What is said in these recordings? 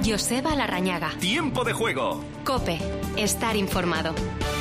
Joseba Larrañaga. Tiempo de juego. COPE. Estar informado.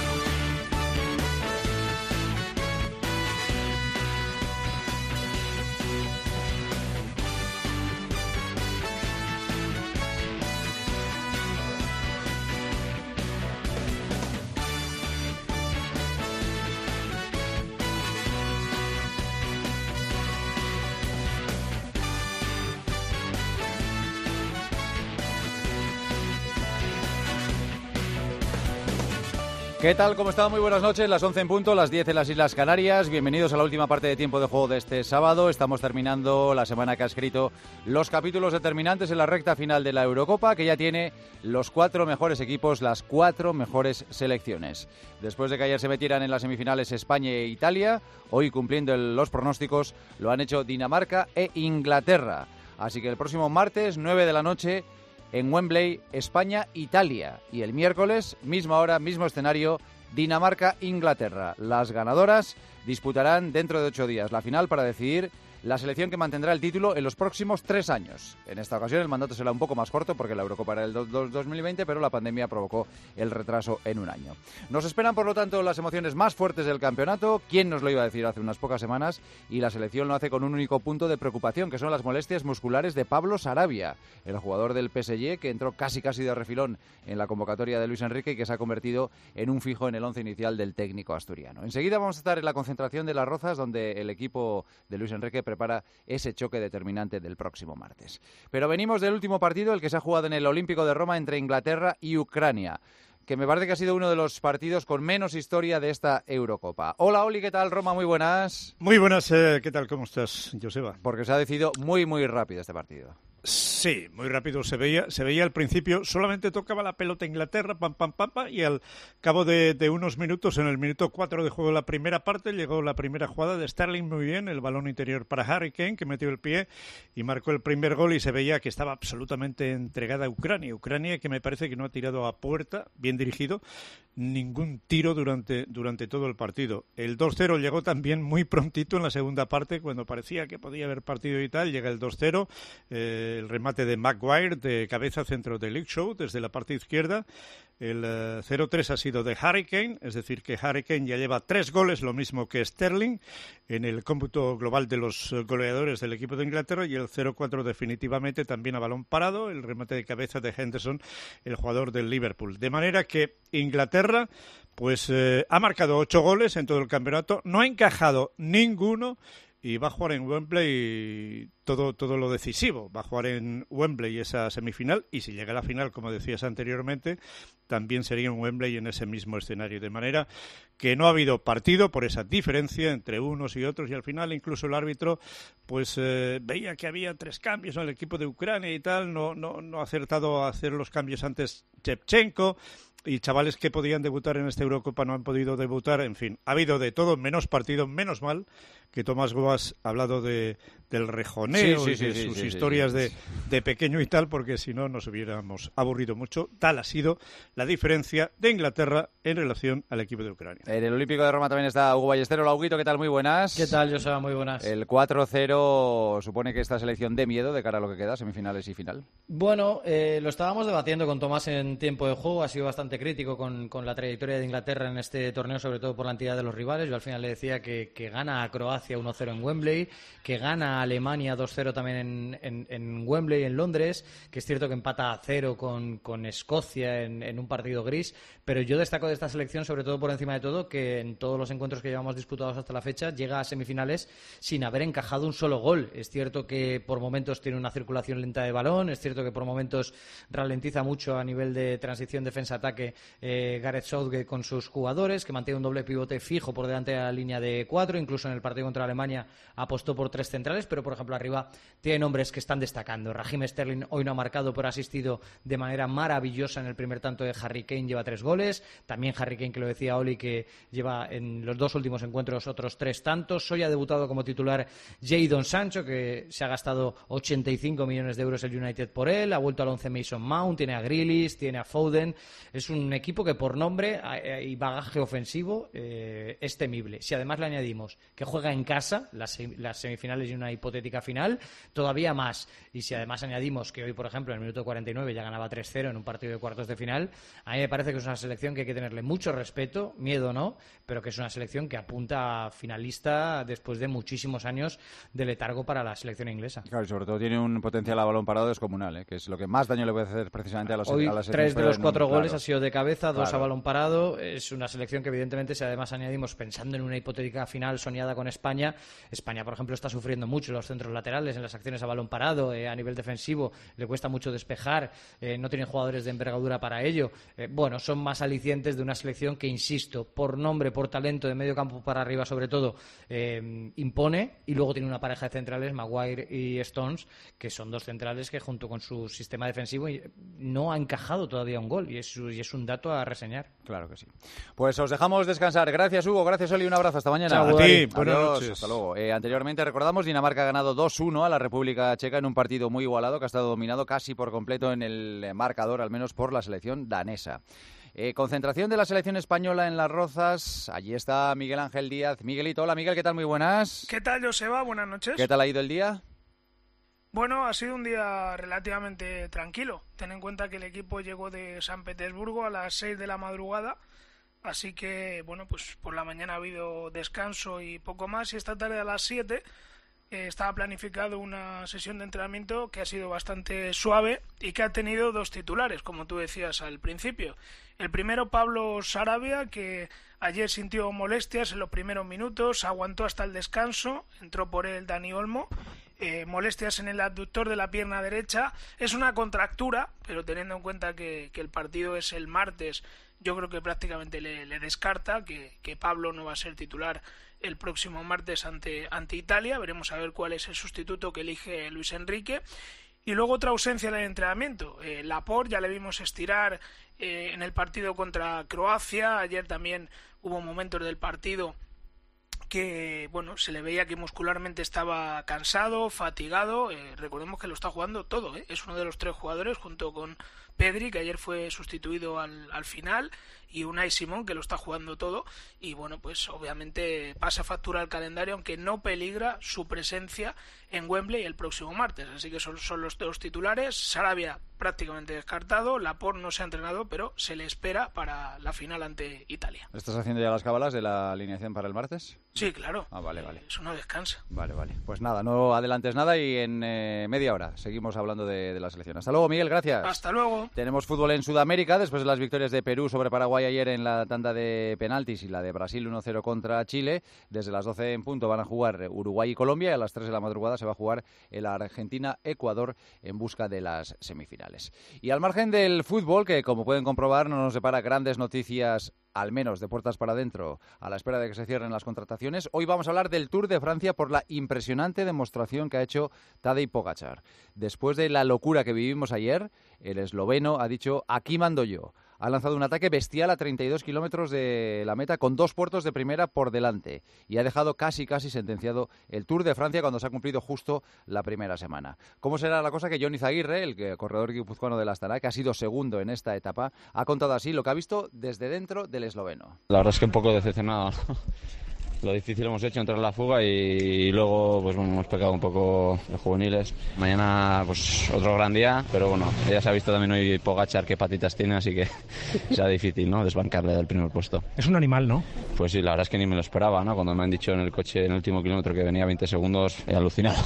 ¿Qué tal? ¿Cómo están? Muy buenas noches, las 11 en punto, las 10 en las Islas Canarias. Bienvenidos a la última parte de Tiempo de Juego de este sábado. Estamos terminando la semana que ha escrito los capítulos determinantes en la recta final de la Eurocopa, que ya tiene los 4 mejores equipos, las 4 mejores selecciones. Después de que ayer se metieran en las semifinales España e Italia, hoy cumpliendo los pronósticos lo han hecho Dinamarca e Inglaterra. Así que el próximo martes, 9 de la noche, en Wembley, España-Italia. Y el miércoles, misma hora, mismo escenario, Dinamarca-Inglaterra. Las ganadoras disputarán dentro de 8 días la final para decidir la selección que mantendrá el título en los próximos 3 años. En esta ocasión el mandato será un poco más corto porque la Eurocopa era el 2020, pero la pandemia provocó el retraso en un año. Nos esperan, por lo tanto, las emociones más fuertes del campeonato. ¿Quién nos lo iba a decir hace unas pocas semanas? Y la selección lo hace con un único punto de preocupación, que son las molestias musculares de Pablo Sarabia, el jugador del PSG que entró casi de refilón en la convocatoria de Luis Enrique y que se ha convertido en un fijo en el once inicial del técnico asturiano. Enseguida vamos a estar en la concentración de Las Rozas, donde el equipo de Luis Enrique prepara ese choque determinante del próximo martes. Pero venimos del último partido, el que se ha jugado en el Olímpico de Roma entre Inglaterra y Ucrania, que me parece que ha sido uno de los partidos con menos historia de esta Eurocopa. Hola, Oli, ¿qué tal? Roma, muy buenas. Muy buenas, ¿qué tal? ¿Cómo estás, Joseba? Porque se ha decidido muy rápido este partido. Sí, muy rápido se veía al principio, solamente tocaba la pelota Inglaterra, pam, y al cabo de unos minutos, en el minuto 4 de juego de la primera parte, llegó la primera jugada de Sterling muy bien, el balón interior para Harry Kane, que metió el pie y marcó el primer gol, y se veía que estaba absolutamente entregada a Ucrania, que me parece que no ha tirado a puerta, bien dirigido, ningún tiro durante todo el partido. El 2-0 llegó también muy prontito en la segunda parte, cuando parecía que podía haber partido y tal, llega el 2-0, el remate de Maguire de cabeza centro de Luke Shaw desde la parte izquierda. El 0-3 ha sido de Harry Kane, es decir que Harry Kane ya lleva 3 goles, lo mismo que Sterling, en el cómputo global de los goleadores del equipo de Inglaterra, y el 0-4 definitivamente también a balón parado, el remate de cabeza de Henderson, el jugador del Liverpool. De manera que Inglaterra pues ha marcado 8 goles en todo el campeonato, no ha encajado ninguno, y va a jugar en Wembley todo lo decisivo. Va a jugar en Wembley esa semifinal, y si llega a la final, como decías anteriormente, también sería en Wembley en ese mismo escenario. De manera que no ha habido partido por esa diferencia entre unos y otros, y al final incluso el árbitro pues veía que había 3 cambios en el equipo de Ucrania y tal, no ha acertado a hacer los cambios antes Shevchenko, y chavales que podían debutar en esta Eurocopa no han podido debutar. En fin, ha habido de todo menos partido. Menos mal que Tomás Goas ha hablado del rejoneo y de sus historias de pequeño y tal, porque si no nos hubiéramos aburrido mucho. Tal ha sido la diferencia de Inglaterra en relación al equipo de Ucrania. En el Olímpico de Roma también está Hugo Ballesteros. Hola, Huguito, ¿qué tal? Muy buenas. ¿Qué tal, Joseba? Muy buenas. El 4-0 supone que esta selección dé miedo de cara a lo que queda, semifinales y final. Bueno, lo estábamos debatiendo con Tomás en tiempo de juego. Ha sido bastante crítico con la trayectoria de Inglaterra en este torneo, sobre todo por la entidad de los rivales. Yo al final le decía que gana a Croacia 1-0 en Wembley, que gana a Alemania 2-0 también en Wembley, en Londres, que es cierto que empata a 0 con Escocia en un partido gris, pero yo destaco de esta selección, sobre todo por encima de todo, que en todos los encuentros que llevamos disputados hasta la fecha, llega a semifinales sin haber encajado un solo gol. Es cierto que por momentos tiene una circulación lenta de balón, es cierto que por momentos ralentiza mucho a nivel de transición defensa-ataque Gareth Southgate con sus jugadores, que mantiene un doble pivote fijo por delante de la línea de 4, incluso en el partido contra Alemania apostó por 3 centrales, pero por ejemplo arriba tiene nombres que están destacando. Raheem Sterling hoy no ha marcado, pero ha asistido de manera maravillosa en el primer tanto de Harry Kane, lleva 3 goles, también Harry Kane, que lo decía Oli, que lleva en los 2 últimos encuentros otros 3 tantos. Hoy ha debutado como titular Jadon Sancho, que se ha gastado 85 millones de euros el United por él, ha vuelto al 11 Mason Mount, tiene a Grealish, tiene a Foden, es un equipo que por nombre y bagaje ofensivo es temible. Si además le añadimos que juega en casa, las semifinales y una hipotética final, todavía más. Y si además añadimos que hoy, por ejemplo, en el minuto 49 ya ganaba 3-0 en un partido de cuartos de final, a mí me parece que es una selección que hay que tenerle mucho respeto, miedo no, pero que es una selección que apunta a finalista después de muchísimos años de letargo para la selección inglesa. Claro, y sobre todo tiene un potencial a balón parado descomunal, que es lo que más daño le puede hacer precisamente a la selección. Hoy 3 de los 4 goles ha sido de cabeza, 2 claro. a balón parado. Es una selección que evidentemente, si además añadimos, pensando en una hipotética final soñada con España, por ejemplo, está sufriendo mucho en los centros laterales, en las acciones a balón parado, a nivel defensivo, le cuesta mucho despejar, no tienen jugadores de envergadura para ello. Son más alicientes de una selección que, insisto, por nombre, por talento, de medio campo para arriba sobre todo, impone, y luego tiene una pareja de centrales, Maguire y Stones, que son dos centrales que junto con su sistema defensivo no ha encajado todavía un gol, y es un dato a reseñar. Claro que sí. Pues os dejamos descansar. Gracias, Hugo. Gracias, Oli. Un abrazo. Hasta mañana. Chao, a ti. Buenas noches. Hasta luego. Anteriormente, recordamos, Dinamarca ha ganado 2-1 a la República Checa en un partido muy igualado que ha estado dominado casi por completo en el marcador, al menos por la selección danesa. Concentración de la selección española en Las Rozas. Allí está Miguel Ángel Díaz. Miguelito, hola Miguel, ¿qué tal? Muy buenas. ¿Qué tal, Joseba? Buenas noches. ¿Qué tal ha ido el día? Bueno, ha sido un día relativamente tranquilo. Ten en cuenta que el equipo llegó de San Petersburgo a las 6 de la madrugada, así que, pues por la mañana ha habido descanso y poco más, y esta tarde a las 7 estaba planificado una sesión de entrenamiento que ha sido bastante suave y que ha tenido 2 titulares, como tú decías al principio. El primero, Pablo Sarabia, que ayer sintió molestias en los primeros minutos, aguantó hasta el descanso, entró por él Dani Olmo, molestias en el abductor de la pierna derecha. Es una contractura, pero teniendo en cuenta que el partido es el martes, yo creo que prácticamente le descarta que Pablo no va a ser titular el próximo martes ante Italia. Veremos a ver cuál es el sustituto que elige Luis Enrique. Y luego otra ausencia en el entrenamiento. Laporte ya le vimos estirar en el partido contra Croacia. Ayer también hubo momentos del partido que se le veía que muscularmente estaba cansado, fatigado. Recordemos que lo está jugando todo, es uno de los 3 jugadores junto con Pedri, que ayer fue sustituido al final, y Unai Simón, que lo está jugando todo, y obviamente pasa factura al calendario, aunque no peligra su presencia en Wembley el próximo martes. Así que son los 2 titulares. Sarabia prácticamente descartado, Laporte no se ha entrenado, pero se le espera para la final ante Italia. ¿Estás haciendo ya las cábalas de la alineación para el martes? Sí, claro. Vale. Eso no descansa. Vale. Pues nada, no adelantes nada y en media hora seguimos hablando de la selección. Hasta luego, Miguel, gracias. Hasta luego. Tenemos fútbol en Sudamérica, después de las victorias de Perú sobre Paraguay ayer en la tanda de penaltis y la de Brasil 1-0 contra Chile. Desde las 12 en punto van a jugar Uruguay y Colombia, y a las 3 de la madrugada se va a jugar el Argentina-Ecuador en busca de las semifinales. Y al margen del fútbol, que como pueden comprobar no nos separa grandes noticias, al menos de puertas para adentro, a la espera de que se cierren las contrataciones, hoy vamos a hablar del Tour de Francia por la impresionante demostración que ha hecho Tadej Pogačar. Después de la locura que vivimos ayer, el esloveno ha dicho: aquí mando yo. Ha lanzado un ataque bestial a 32 kilómetros de la meta con 2 puertos de primera por delante y ha dejado casi sentenciado el Tour de Francia cuando se ha cumplido justo la primera semana. ¿Cómo será la cosa? Que Jon Izaguirre, el corredor guipuzcoano del Astana, que ha sido segundo en esta etapa, ha contado así lo que ha visto desde dentro del esloveno. La verdad es que un poco decepcionado, ¿no? Lo difícil hemos hecho, entrar en la fuga y luego hemos pecado un poco de juveniles. Mañana otro gran día, pero ya se ha visto también hoy Pogačar qué patitas tiene, así que será difícil, ¿no?, desbancarle del primer puesto. Es un animal, ¿no? Pues sí, la verdad es que ni me lo esperaba, ¿no? Cuando me han dicho en el coche en el último kilómetro que venía 20 segundos, he alucinado.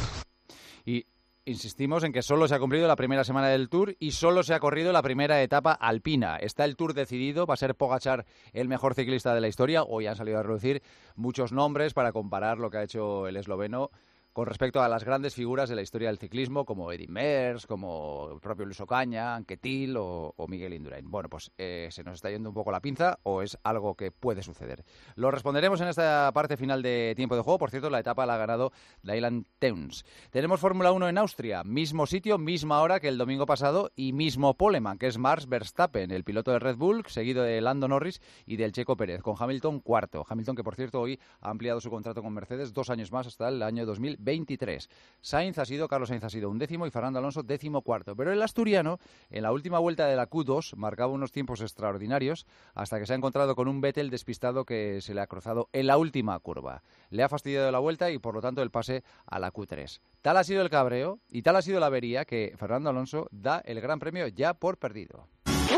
Y insistimos en que solo se ha cumplido la primera semana del Tour y solo se ha corrido la primera etapa alpina. Está el Tour decidido, va a ser Pogačar el mejor ciclista de la historia. Hoy han salido a reducir muchos nombres para comparar lo que ha hecho el esloveno con respecto a las grandes figuras de la historia del ciclismo, como Eddy Merckx, como el propio Luis Ocaña, Anquetil o Miguel Indurain. Bueno, pues se nos está yendo un poco la pinza o es algo que puede suceder. Lo responderemos en esta parte final de tiempo de juego. Por cierto, la etapa la ha ganado Dylan Teuns. Tenemos Fórmula 1 en Austria, mismo sitio, misma hora que el domingo pasado y mismo poleman, que es Max Verstappen, el piloto de Red Bull, seguido de Lando Norris y del Checo Pérez, con Hamilton cuarto. Hamilton, que por cierto hoy ha ampliado su contrato con Mercedes 2 años más hasta el año 2020. 23. Carlos Sainz ha sido 11º y Fernando Alonso 14º. Pero el asturiano, en la última vuelta de la Q2, marcaba unos tiempos extraordinarios hasta que se ha encontrado con un Vettel despistado que se le ha cruzado en la última curva. Le ha fastidiado la vuelta y, por lo tanto, el pase a la Q3. Tal ha sido el cabreo y tal ha sido la avería que Fernando Alonso da el Gran Premio ya por perdido.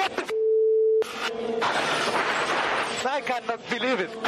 I cannot believe it.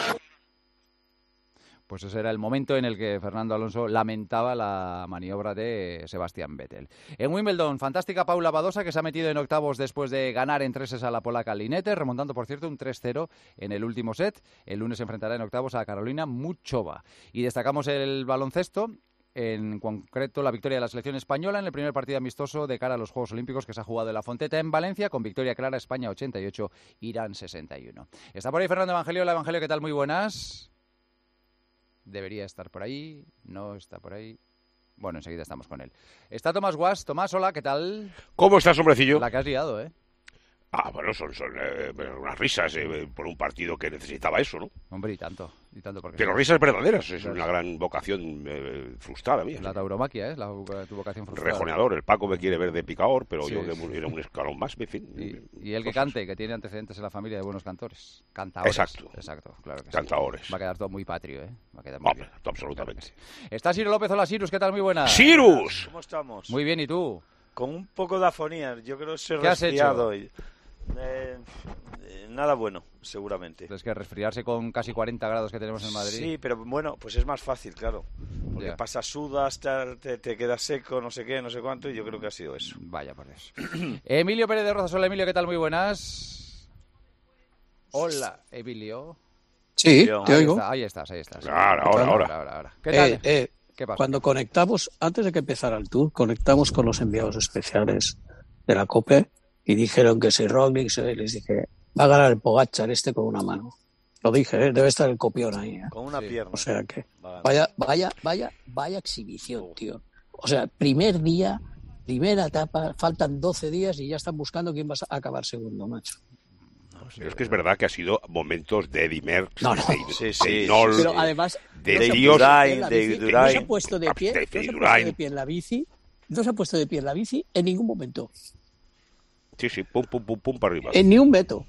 Pues ese era el momento en el que Fernando Alonso lamentaba la maniobra de Sebastián Vettel. En Wimbledon, fantástica Paula Badosa, que se ha metido en octavos después de ganar en 3 a la polaca Linette, remontando, por cierto, un 3-0 en el último set. El lunes se enfrentará en octavos a Carolina Muchova. Y destacamos el baloncesto, en concreto la victoria de la selección española en el primer partido amistoso de cara a los Juegos Olímpicos que se ha jugado en La Fonteta en Valencia, con victoria clara, España 88, Irán 61. Está por ahí Fernando Evangelio. Hola, Evangelio, ¿qué tal? Muy buenas. Debería estar por ahí, no está por ahí. Bueno, enseguida estamos con él. Está Tomás Guas. Tomás, hola, ¿qué tal? ¿Cómo estás, hombrecillo? La que has liado, ¿eh? Bueno, son unas risas por un partido que necesitaba eso, ¿no? Hombre, y tanto porque... Pero risas verdaderas, es una gran vocación frustrada mía. La tauromaquia, ¿eh? Tu vocación frustrada. Rejoneador, el Paco me quiere ver de picador, pero sí, yo era un escalón más, en fin. Y el que cante, que tiene antecedentes en la familia de buenos cantores. Cantadores. Exacto, claro que cantadores. Sí. Va a quedar todo muy patrio, ¿eh? Va a quedar muy bien. Absolutamente. Claro sí. Está Ciro López. Hola, Sirus, ¿qué tal? Muy buena. ¡Sirus! ¿Cómo estamos? Muy bien, ¿y tú? Con un poco de afonía, yo creo que se ¿Qué has hecho? hoy. Nada bueno, seguramente. Es que resfriarse con casi 40 grados que tenemos en Madrid. Sí, pero bueno, pues es más fácil, claro. Porque pasas sudas, te quedas seco, no sé qué, no sé cuánto, y yo creo que ha sido eso. Vaya por eso. Emilio Pérez de Rozas. Hola, Emilio, ¿qué tal? Muy buenas. Hola, Emilio. Sí, te oigo. Ahí estás. Ahora. ¿Qué tal? ¿Qué pasa? Cuando conectamos, antes de que empezara el tour, conectamos con los enviados especiales de la COPE y dijeron que si Roglic, les dije, va a ganar el Pogačar con una mano. Lo dije, debe estar el copión ahí. Con una pierna. O sea que, vaya exhibición, tío. O sea, primer día, primera etapa, faltan 12 días y ya están buscando quién va a acabar segundo, macho. Pero es que es verdad que ha sido momentos de Eddy Merckx, sí. Nol, pero además, de Durain, no se ha puesto de pie en la bici, no se ha puesto de pie en la bici en ningún momento. Sí, pum para arriba. En ni un veto.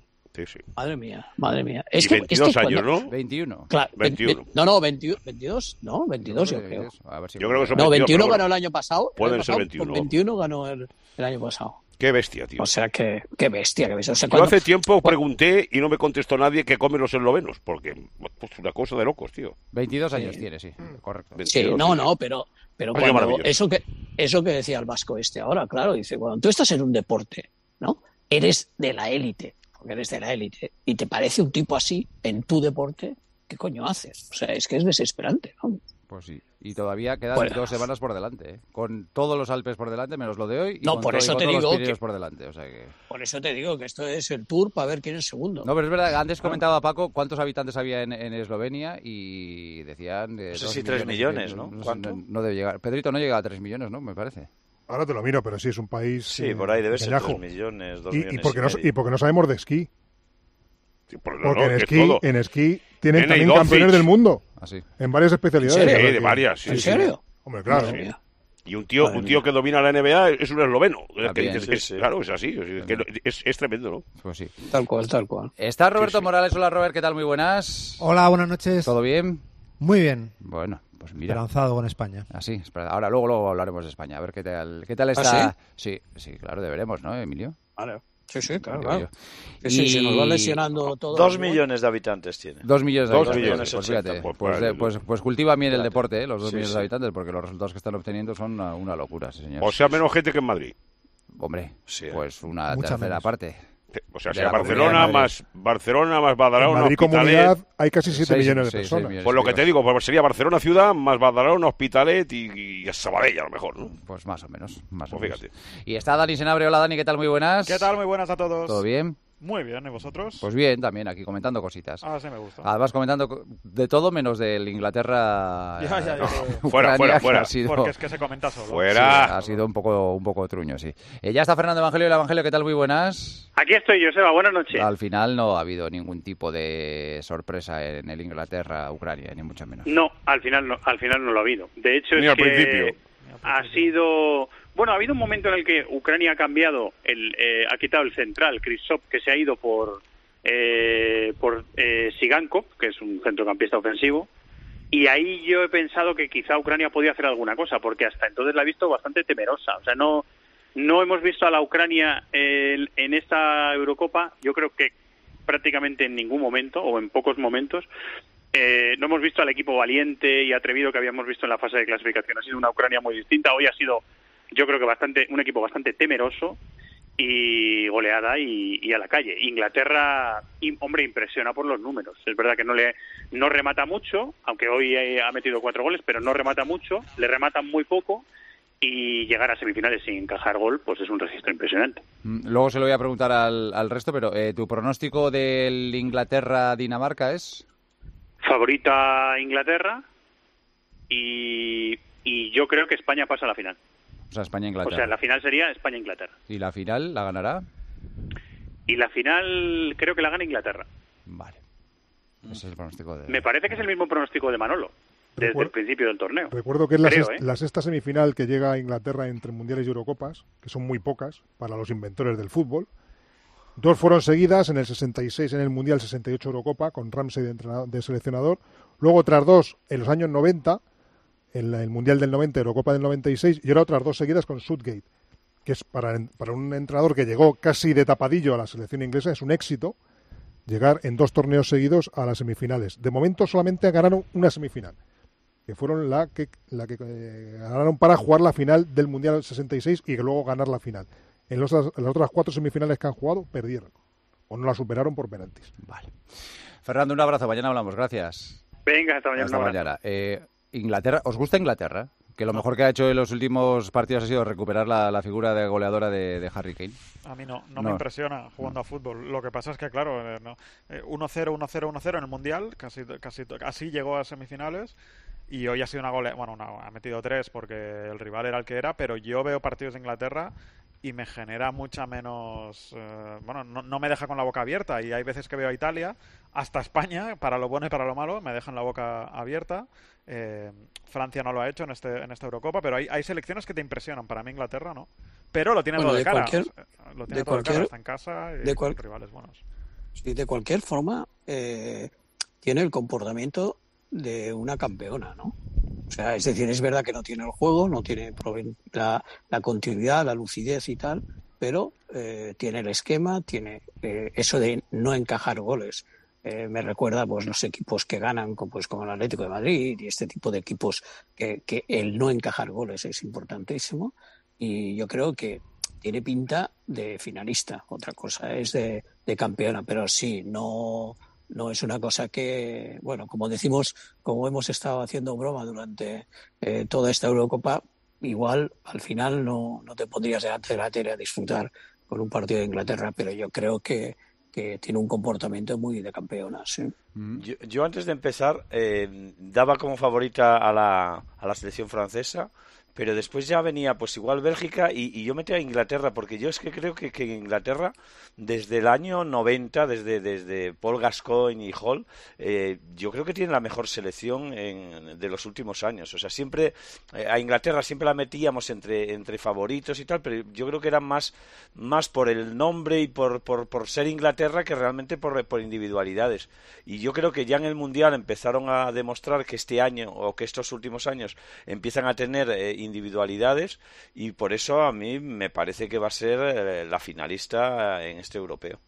Sí. Madre mía. Es y 22 años, ¿no? 21. Claro, 21. No, 22, no, 22 yo creo. A ver si yo creo que son 22. 21 ganó el año pasado. Pueden ser 21. Con 21 ganó el año pasado. Qué bestia, tío. O sea, qué bestia. O sea, yo hace tiempo pregunté y no me contestó nadie qué comen los eslovenos, porque pues una cosa de locos, tío. 22 años tiene, sí, correcto. 22, pero cuando eso que decía el vasco ahora, claro, dice, cuando tú estás en un deporte, ¿no? Eres de la élite, porque eres de la élite, y te parece un tipo así en tu deporte, ¿qué coño haces? O sea, es que es desesperante, ¿no? Pues sí, y todavía quedan 2 semanas por delante, ¿eh? Con todos los Alpes por delante, menos lo de hoy, y con por eso te todos digo los Pirineos por delante, o sea que... Por eso te digo que esto es el tour para ver quién es segundo. No, pero es verdad, antes comentaba Paco cuántos habitantes había en Eslovenia y decían... No sé si 3 millones, ¿no? ¿Cuánto? No debe llegar. Pedrito no llega a 3 millones, ¿no? Me parece. Ahora te lo miro, pero sí, es un país... Sí, por ahí debe ser 3 millones, 2 millones y porque no sabemos de esquí. Sí, porque en esquí tienen también campeones del mundo. Así. En varias especialidades. Sí, de varias. Sí, ¿En serio? Hombre, claro. Y un tío que domina la NBA es un esloveno. Claro, es así. Es tremendo, ¿no? Pues sí. Tal cual. Está Roberto Morales. Hola, Robert, ¿qué tal? Muy buenas. Hola, buenas noches. ¿Todo bien? Muy bien. Bueno, pues mira. Esperanzado con España. Así, ahora luego hablaremos de España. A ver qué tal está. ¿Ah, sí, claro, deberemos, ¿no, Emilio? Vale. Sí, claro. Que sí, se nos va lesionando todo. 2 millones de habitantes tiene. 2 millones de habitantes. 2 millones pues fíjate, pues cultiva bien el deporte, los 2 millones de habitantes, porque los resultados que están obteniendo son una locura, sí, señor. O sea, menos gente que en Madrid. Hombre, pues una tercera parte. O sea, Barcelona más Badalona, en Madrid Hospitalet. Comunidad hay casi 7 millones de personas. Pues lo que te digo, pues sería Barcelona ciudad más Badalona, Hospitalet y Sabadell a lo mejor, ¿no? Pues más o menos. Fíjate. Y está Dani Senabre. Hola, Dani, ¿qué tal? Muy buenas. ¿Qué tal? Muy buenas a todos. ¿Todo bien? Muy bien, ¿y vosotros? Pues bien, también aquí comentando cositas. Ah, sí me gusta. Además comentando de todo menos del Inglaterra. Fuera. Porque es que se comenta solo. Fuera. Sí, ha sido un poco truño, sí. Ya está Fernando Evangelio. El Evangelio, ¿qué tal? Muy buenas. Aquí estoy, Joseba, buenas noches. Al final no ha habido ningún tipo de sorpresa en el Inglaterra-Ucrania, ni mucho menos. No, al final no lo ha habido. De hecho, ni es al que principio. Ha sido... Bueno, ha habido un momento en el que Ucrania ha cambiado, ha quitado el central, Krzyzov, que se ha ido por Sigankov, que es un centrocampista ofensivo, y ahí yo he pensado que quizá Ucrania podía hacer alguna cosa, porque hasta entonces la he visto bastante temerosa. O sea, no hemos visto a la Ucrania en esta Eurocopa, yo creo que prácticamente en ningún momento, o en pocos momentos, no hemos visto al equipo valiente y atrevido que habíamos visto en la fase de clasificación. Ha sido una Ucrania muy distinta. Hoy ha sido, yo creo que un equipo bastante temeroso y goleada y a la calle. Inglaterra, hombre, impresiona por los números. Es verdad que no remata mucho, aunque hoy ha metido 4 goles, pero no remata mucho, le rematan muy poco, y llegar a semifinales sin encajar gol, pues es un registro impresionante. Luego se lo voy a preguntar al resto, pero ¿tu pronóstico del Inglaterra-Dinamarca es? Favorita Inglaterra y yo creo que España pasa a la final. O sea, España-Inglaterra. O sea, la final sería España-Inglaterra. ¿Y la final la ganará? Y la final creo que la gana Inglaterra. Vale. Ese es el pronóstico de... Me parece que es el mismo pronóstico de Manolo, desde el principio del torneo. Recuerdo que es la sexta semifinal que llega a Inglaterra entre Mundiales y Eurocopas, que son muy pocas para los inventores del fútbol. 2 fueron seguidas, en el 66 en el Mundial, 68 Eurocopa, con Ramsey de seleccionador. Luego otras 2 en los años 90, en el Mundial del 90, Eurocopa del 96, y ahora otras 2 seguidas con Southgate, que es para un entrenador que llegó casi de tapadillo a la selección inglesa, es un éxito llegar en 2 torneos seguidos a las semifinales. De momento solamente ganaron una semifinal, que fueron la que ganaron para jugar la final del Mundial del 66 y luego ganar la final. En las otras 4 semifinales que han jugado, perdieron. O no la superaron por penaltis. Vale. Fernando, un abrazo. Mañana hablamos. Gracias. Venga, hasta mañana. Hasta mañana. Inglaterra, ¿os gusta Inglaterra? Que lo mejor que ha hecho en los últimos partidos ha sido recuperar la figura de goleadora de Harry Kane. A mí no me impresiona jugando a fútbol. Lo que pasa es que, claro, 1-0, 1-0 en el Mundial, casi llegó a semifinales. Y hoy ha sido una goleada. Bueno, ha metido 3 porque el rival era el que era, pero yo veo partidos de Inglaterra y me genera mucha menos... no me deja con la boca abierta, y hay veces que veo a Italia, hasta España, para lo bueno y para lo malo, me dejan la boca abierta. Francia no lo ha hecho en esta Eurocopa, pero hay selecciones que te impresionan. Para mí Inglaterra no. Pero lo tiene todo de cara. Lo tiene todo de cara, está en casa y con rivales buenos. Sí, de cualquier forma, tiene el comportamiento de una campeona, ¿no? O sea, es decir, es verdad que no tiene el juego, no tiene la continuidad, la lucidez y tal, pero tiene el esquema, tiene eso de no encajar goles. Me recuerda pues los equipos que ganan como el Atlético de Madrid y este tipo de equipos que el no encajar goles es importantísimo, y yo creo que tiene pinta de finalista. Otra cosa es de campeona, pero sí, no es una cosa que, bueno, como decimos, como hemos estado haciendo broma durante toda esta Eurocopa, igual al final no te pondrías delante de la tele a disfrutar con un partido de Inglaterra, pero yo creo que tiene un comportamiento muy de campeona, sí. Yo antes de empezar daba como favorita a la selección francesa, pero después ya venía pues igual Bélgica y yo metía a Inglaterra, porque yo es que creo que Inglaterra desde el año 90, desde Paul Gascoigne y Hall, yo creo que tiene la mejor selección de los últimos años. O sea, siempre a Inglaterra siempre la metíamos entre favoritos y tal, pero yo creo que eran más por el nombre y por ser Inglaterra que realmente por individualidades. Y yo creo que ya en el Mundial empezaron a demostrar que este año o que estos últimos años empiezan a tener individualidades, y por eso a mí me parece que va a ser la finalista en este europeo.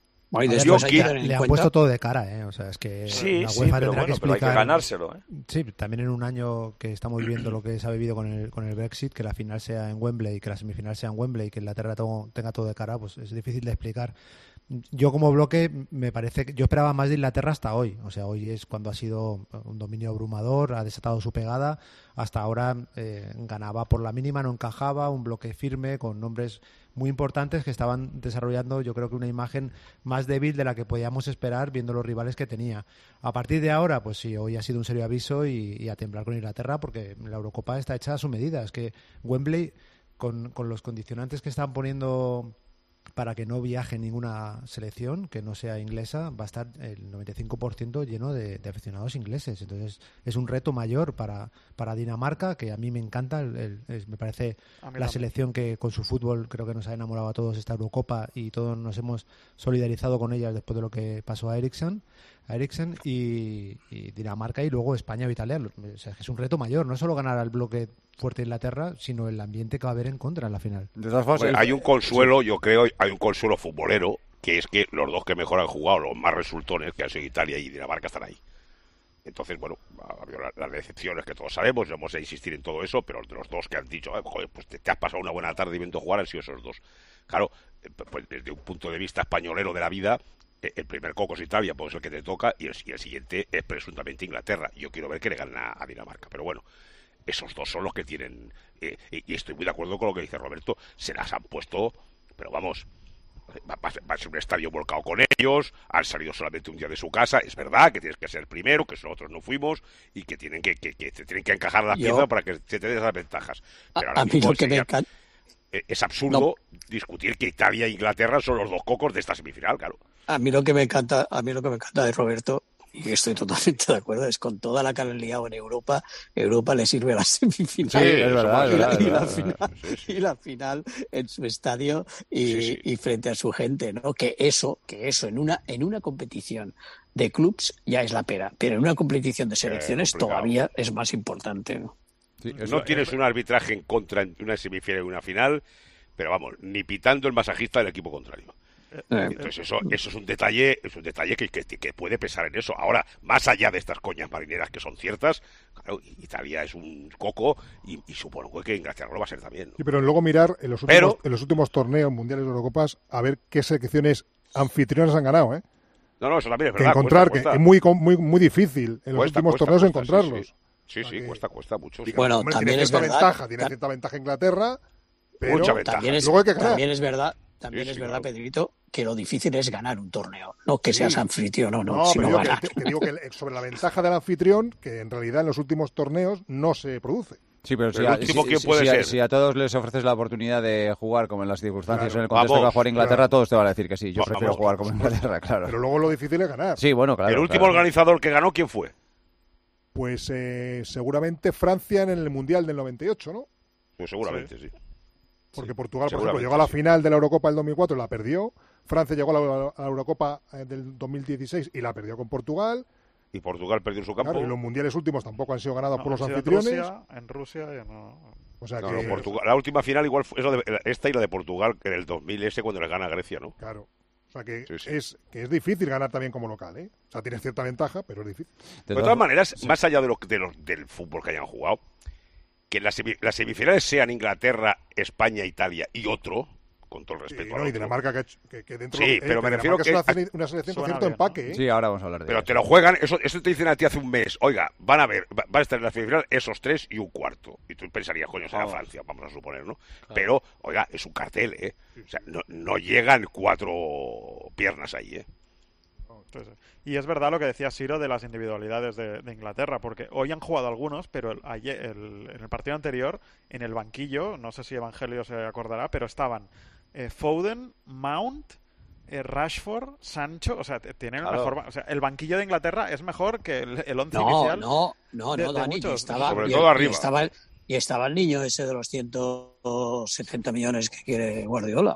Le han puesto todo de cara, o sea, es que sí, la UEFA pero que explicar, hay que ganárselo, Sí, también en un año que estamos viviendo lo que se ha vivido con el Brexit, que la final sea en Wembley, que la semifinal sea en Wembley, que Inglaterra tenga todo de cara, pues es difícil de explicar. Yo como bloque me parece que yo esperaba más de Inglaterra hasta hoy. O sea, hoy es cuando ha sido un dominio abrumador, ha desatado su pegada. Hasta ahora ganaba por la mínima, no encajaba, un bloque firme con nombres muy importantes que estaban desarrollando, yo creo que una imagen más débil de la que podíamos esperar viendo los rivales que tenía. A partir de ahora, pues sí, hoy ha sido un serio aviso y a temblar con Inglaterra, porque la Eurocopa está hecha a su medida. Es que Wembley, con los condicionantes que están poniendo para que no viaje ninguna selección que no sea inglesa, va a estar el 95% lleno de aficionados ingleses. Entonces es un reto mayor para Dinamarca, que a mí me encanta. Me parece la selección que con su fútbol creo que nos ha enamorado a todos esta Eurocopa, y todos nos hemos solidarizado con ellas después de lo que pasó a Eriksen y Dinamarca, y luego España o Italia. O sea, es un reto mayor, no solo ganar al bloque fuerte de Inglaterra, sino el ambiente que va a haber en contra en la final. Hay un consuelo, yo creo, hay un consuelo futbolero, que es que los dos que mejor han jugado, los más resultones, que han sido Italia y Dinamarca, están ahí. Entonces, bueno, ha habido las decepciones que todos sabemos, no vamos a insistir en todo eso, pero de los dos que han dicho, joder, pues te has pasado una buena tarde viendo jugar, han sido esos dos. Claro, pues desde un punto de vista españolero de la vida, el primer coco es Italia, pues es el que te toca, y el siguiente es presuntamente Inglaterra. Yo quiero ver que le ganen a Dinamarca, pero bueno, esos dos son los que tienen, y estoy muy de acuerdo con lo que dice Roberto, se las han puesto, pero vamos, va a ser un estadio volcado con ellos, han salido solamente un día de su casa, es verdad que tienes que ser el primero, que nosotros no fuimos, y que tienen que tienen que encajar las piezas para que se te den esas ventajas. Pero ahora mismo es absurdo discutir que Italia e Inglaterra son los dos cocos de esta semifinal, claro. A mí lo que me encanta de Roberto, y estoy totalmente de acuerdo, es con toda la que han liado en Europa le sirve la semifinal. Sí, es verdad, y la final en su estadio y frente a su gente, ¿no? Que eso en una competición de clubs ya es la pera, pero en una competición de selecciones todavía es más importante, ¿no? Sí, no tienes un arbitraje en contra en una semifinal y una final, pero vamos, ni pitando el masajista del equipo contrario. Entonces eso es un detalle que puede pesar en eso. Ahora, más allá de estas coñas marineras que son ciertas, claro, Italia es un coco y supongo que Inglaterra lo va a ser también, ¿no? Sí, pero luego mirar en los últimos torneos mundiales de Eurocopas a ver qué selecciones anfitrionas han ganado, ¿eh? No, eso también es verdad. Encontrar, cuesta. Que es muy difícil en los últimos torneos encontrarlos. Sí, cuesta mucho. Sí. Bueno, hombre, también es verdad. Tiene cierta ventaja Inglaterra, pero mucha ventaja. Luego hay que ganar. También es verdad, claro, Pedrito, que lo difícil es ganar un torneo, no que seas anfitrión o no, sino ganar. Te digo que sobre la ventaja del anfitrión, que en realidad en los últimos torneos no se produce. Sí, pero si a todos les ofreces la oportunidad de jugar como en las circunstancias, en el contexto que va a jugar Inglaterra, todos te van a decir que sí. Yo prefiero jugar como Inglaterra, claro. Pero luego lo difícil es ganar. Sí, bueno, claro. El último organizador que ganó, ¿quién fue? Pues seguramente Francia en el Mundial del 98, ¿no? Pues seguramente sí. Porque Portugal, por ejemplo, llegó a la final de la Eurocopa del 2004 y la perdió. Francia llegó a la Eurocopa del 2016 y la perdió con Portugal. Y Portugal perdió en su campo. Claro, y los mundiales últimos tampoco han sido ganados por los anfitriones. En Rusia ya no. O sea que Portugal, la última final igual fue esta y la de Portugal en el 2000 cuando le gana a Grecia, ¿no? Claro. O sea que es difícil ganar también como local, ¿eh? O sea, tienes cierta ventaja, pero es difícil. De todas maneras, más allá del fútbol que hayan jugado, que las semifinales sean Inglaterra, España, Italia y otro, con todo el respeto. Y Dinamarca que dentro pero me refiero que es una selección con cierto empaque, ¿eh? Sí, ahora vamos a hablar de pero te lo juegan, eso te dicen a ti hace un mes, oiga, van a estar en la semifinal esos 3 y un cuarto. Y tú pensarías, coño, será Francia, vamos a suponer, ¿no? Claro. Pero, oiga, es un cartel, ¿eh? O sea, no llegan 4 piernas ahí, ¿eh? Y es verdad lo que decía Siro de las individualidades de Inglaterra, porque hoy han jugado algunos, pero en el partido anterior, en el banquillo, no sé si Evangelio se acordará, pero estaban Foden, Mount, Rashford, Sancho, o sea, tienen el mejor, o sea, el banquillo de Inglaterra es mejor que el once inicial. No, Dani, sobre todo arriba. Y estaba el niño ese de los 170 millones que quiere Guardiola.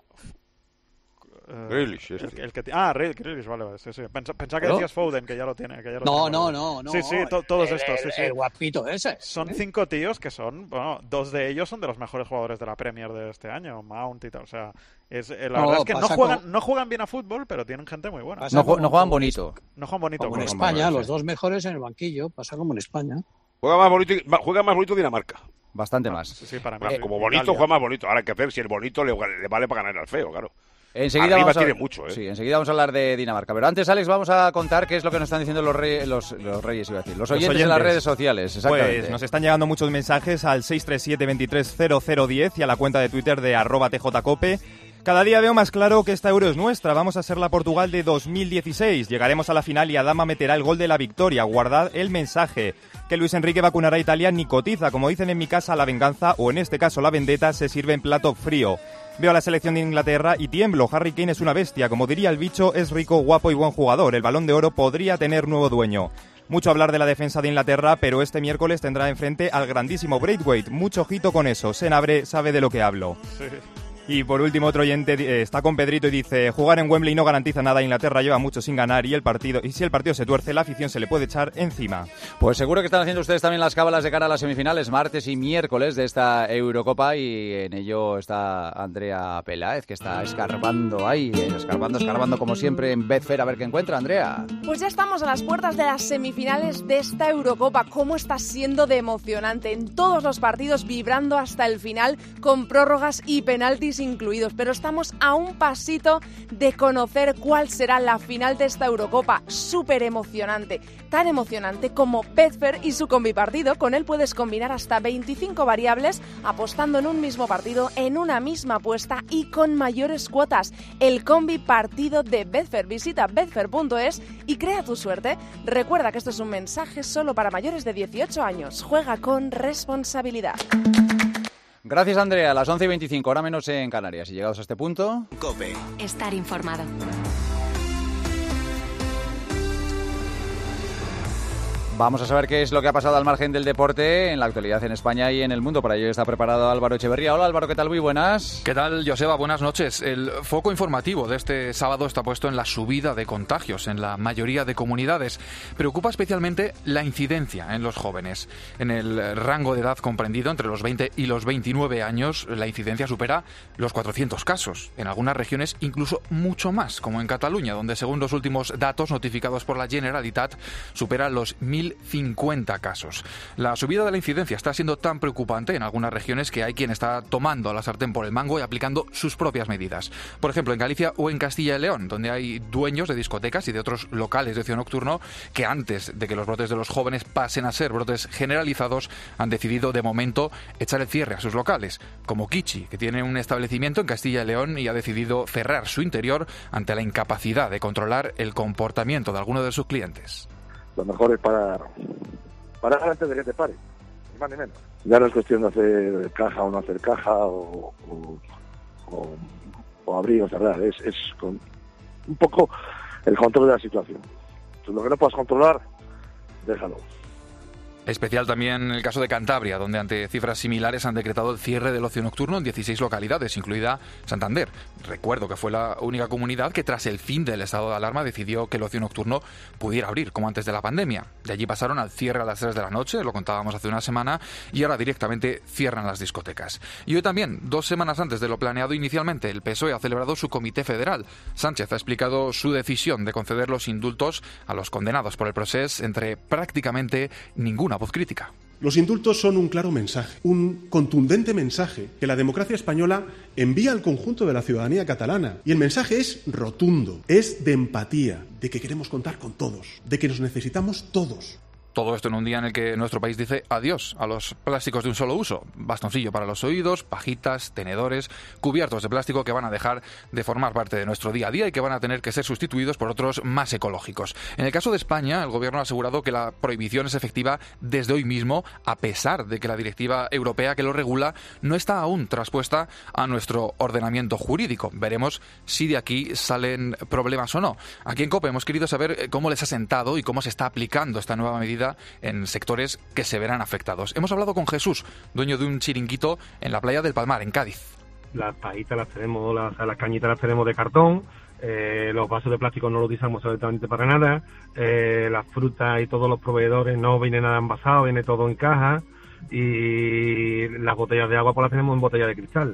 Grealish, Grealish, vale, sí. Pensaba que decías Foden, que ya lo tiene. No. Sí, todos estos, sí. El guapito ese. Son 5 tíos que son, 2 de ellos son de los mejores jugadores de la Premier de este año, Mount y tal, o sea, la verdad es que no juegan bien a fútbol, pero tienen gente muy buena. No juegan bonito. No juegan bonito. Como en España, los 2 mejores en el banquillo, pasa como en España. Juega más bonito Dinamarca. Bastante más. Sí, para mí. Como bonito, juega más bonito. Ahora hay que ver si el bonito le vale para ganar al feo, claro. Enseguida arriba vamos a... tiene mucho, ¿eh? Sí, enseguida vamos a hablar de Dinamarca. Pero antes, Alex, vamos a contar qué es lo que nos están diciendo los reyes, iba a decir. Los oyentes en las redes sociales, exactamente. Pues nos están llegando muchos mensajes al 637-230010 y a la cuenta de Twitter de @tjcope. Cada día veo más claro que esta Euro es nuestra. Vamos a ser la Portugal de 2016. Llegaremos a la final y Adama meterá el gol de la victoria. Guardad el mensaje. Que Luis Enrique vacunará a Italia ni cotiza. Como dicen en mi casa, la venganza, o en este caso la vendetta, se sirve en plato frío. Veo a la selección de Inglaterra y tiemblo. Harry Kane es una bestia. Como diría el bicho, es rico, guapo y buen jugador. El Balón de Oro podría tener nuevo dueño. Mucho hablar de la defensa de Inglaterra, pero este miércoles tendrá enfrente al grandísimo Braithwaite. Mucho ojito con eso. Senabre sabe de lo que hablo. Sí. Y por último, otro oyente está con Pedrito y dice: jugar en Wembley no garantiza nada, Inglaterra lleva mucho sin ganar y si el partido se tuerce, la afición se le puede echar encima. Pues seguro que están haciendo ustedes también las cábalas de cara a las semifinales, martes y miércoles de esta Eurocopa, y en ello está Andrea Peláez, que está escarbando ahí, escarbando como siempre en Betfair, a ver qué encuentra. Andrea. Pues ya estamos a las puertas de las semifinales de esta Eurocopa. ¿Cómo está siendo de emocionante? En todos los partidos vibrando hasta el final, con prórrogas y penaltis incluidos, pero estamos a un pasito de conocer cuál será la final de esta Eurocopa. Súper emocionante, tan emocionante como Betfair y su combipartido. Con él puedes combinar hasta 25 variables apostando en un mismo partido, en una misma apuesta y con mayores cuotas. El combipartido de Betfair. Visita betfair.es y crea tu suerte. Recuerda que esto es un mensaje solo para mayores de 18 años. Juega con responsabilidad. Gracias, Andrea. A las 11:25, hora menos en Canarias. Y llegados a este punto... COPE. Estar informado. Vamos a saber qué es lo que ha pasado al margen del deporte en la actualidad en España y en el mundo. Para ello está preparado Álvaro Echeverría. Hola, Álvaro, ¿qué tal? Muy buenas. ¿Qué tal, Joseba? Buenas noches. El foco informativo de este sábado está puesto en la subida de contagios en la mayoría de comunidades. Preocupa especialmente la incidencia en los jóvenes. En el rango de edad comprendido entre los 20 y los 29 años, la incidencia supera los 400 casos. En algunas regiones incluso mucho más, como en Cataluña, donde según los últimos datos notificados por la Generalitat supera los 1.050 casos. La subida de la incidencia está siendo tan preocupante en algunas regiones que hay quien está tomando a la sartén por el mango y aplicando sus propias medidas. Por ejemplo, en Galicia o en Castilla y León, donde hay dueños de discotecas y de otros locales de ocio nocturno que antes de que los brotes de los jóvenes pasen a ser brotes generalizados, han decidido de momento echar el cierre a sus locales, como Kichi, que tiene un establecimiento en Castilla y León y ha decidido cerrar su interior ante la incapacidad de controlar el comportamiento de algunos de sus clientes. Lo mejor es parar antes de que te pare, ni más ni menos. Ya no es cuestión de hacer caja o no hacer caja o abrir o cerrar, es con un poco el control de la situación. Entonces, lo que no puedas controlar, déjalo. Especial también el caso de Cantabria, donde ante cifras similares han decretado el cierre del ocio nocturno en 16 localidades, incluida Santander. Recuerdo que fue la única comunidad que tras el fin del estado de alarma decidió que el ocio nocturno pudiera abrir, como antes de la pandemia. De allí pasaron al cierre a las 3 de la noche, lo contábamos hace una semana, y ahora directamente cierran las discotecas. Y hoy también, 2 semanas antes de lo planeado inicialmente, el PSOE ha celebrado su comité federal. Sánchez ha explicado su decisión de conceder los indultos a los condenados por el procés entre prácticamente ninguna voz crítica. Los indultos son un claro mensaje, un contundente mensaje que la democracia española envía al conjunto de la ciudadanía catalana. Y el mensaje es rotundo, es de empatía, de que queremos contar con todos, de que nos necesitamos todos. Todo esto en un día en el que nuestro país dice adiós a los plásticos de un solo uso. Bastoncillo para los oídos, pajitas, tenedores, cubiertos de plástico que van a dejar de formar parte de nuestro día a día y que van a tener que ser sustituidos por otros más ecológicos. En el caso de España, el gobierno ha asegurado que la prohibición es efectiva desde hoy mismo, a pesar de que la directiva europea que lo regula no está aún traspuesta a nuestro ordenamiento jurídico. Veremos si de aquí salen problemas o no. Aquí en COPE hemos querido saber cómo les ha sentado y cómo se está aplicando esta nueva medida en sectores que se verán afectados. Hemos hablado con Jesús, dueño de un chiringuito en la playa del Palmar, en Cádiz. Las pajitas las tenemos, las cañitas las tenemos de cartón, los vasos de plástico no los utilizamos absolutamente para nada, las frutas y todos los proveedores no viene nada envasado, viene todo en caja, y las botellas de agua pues las tenemos en botella de cristal.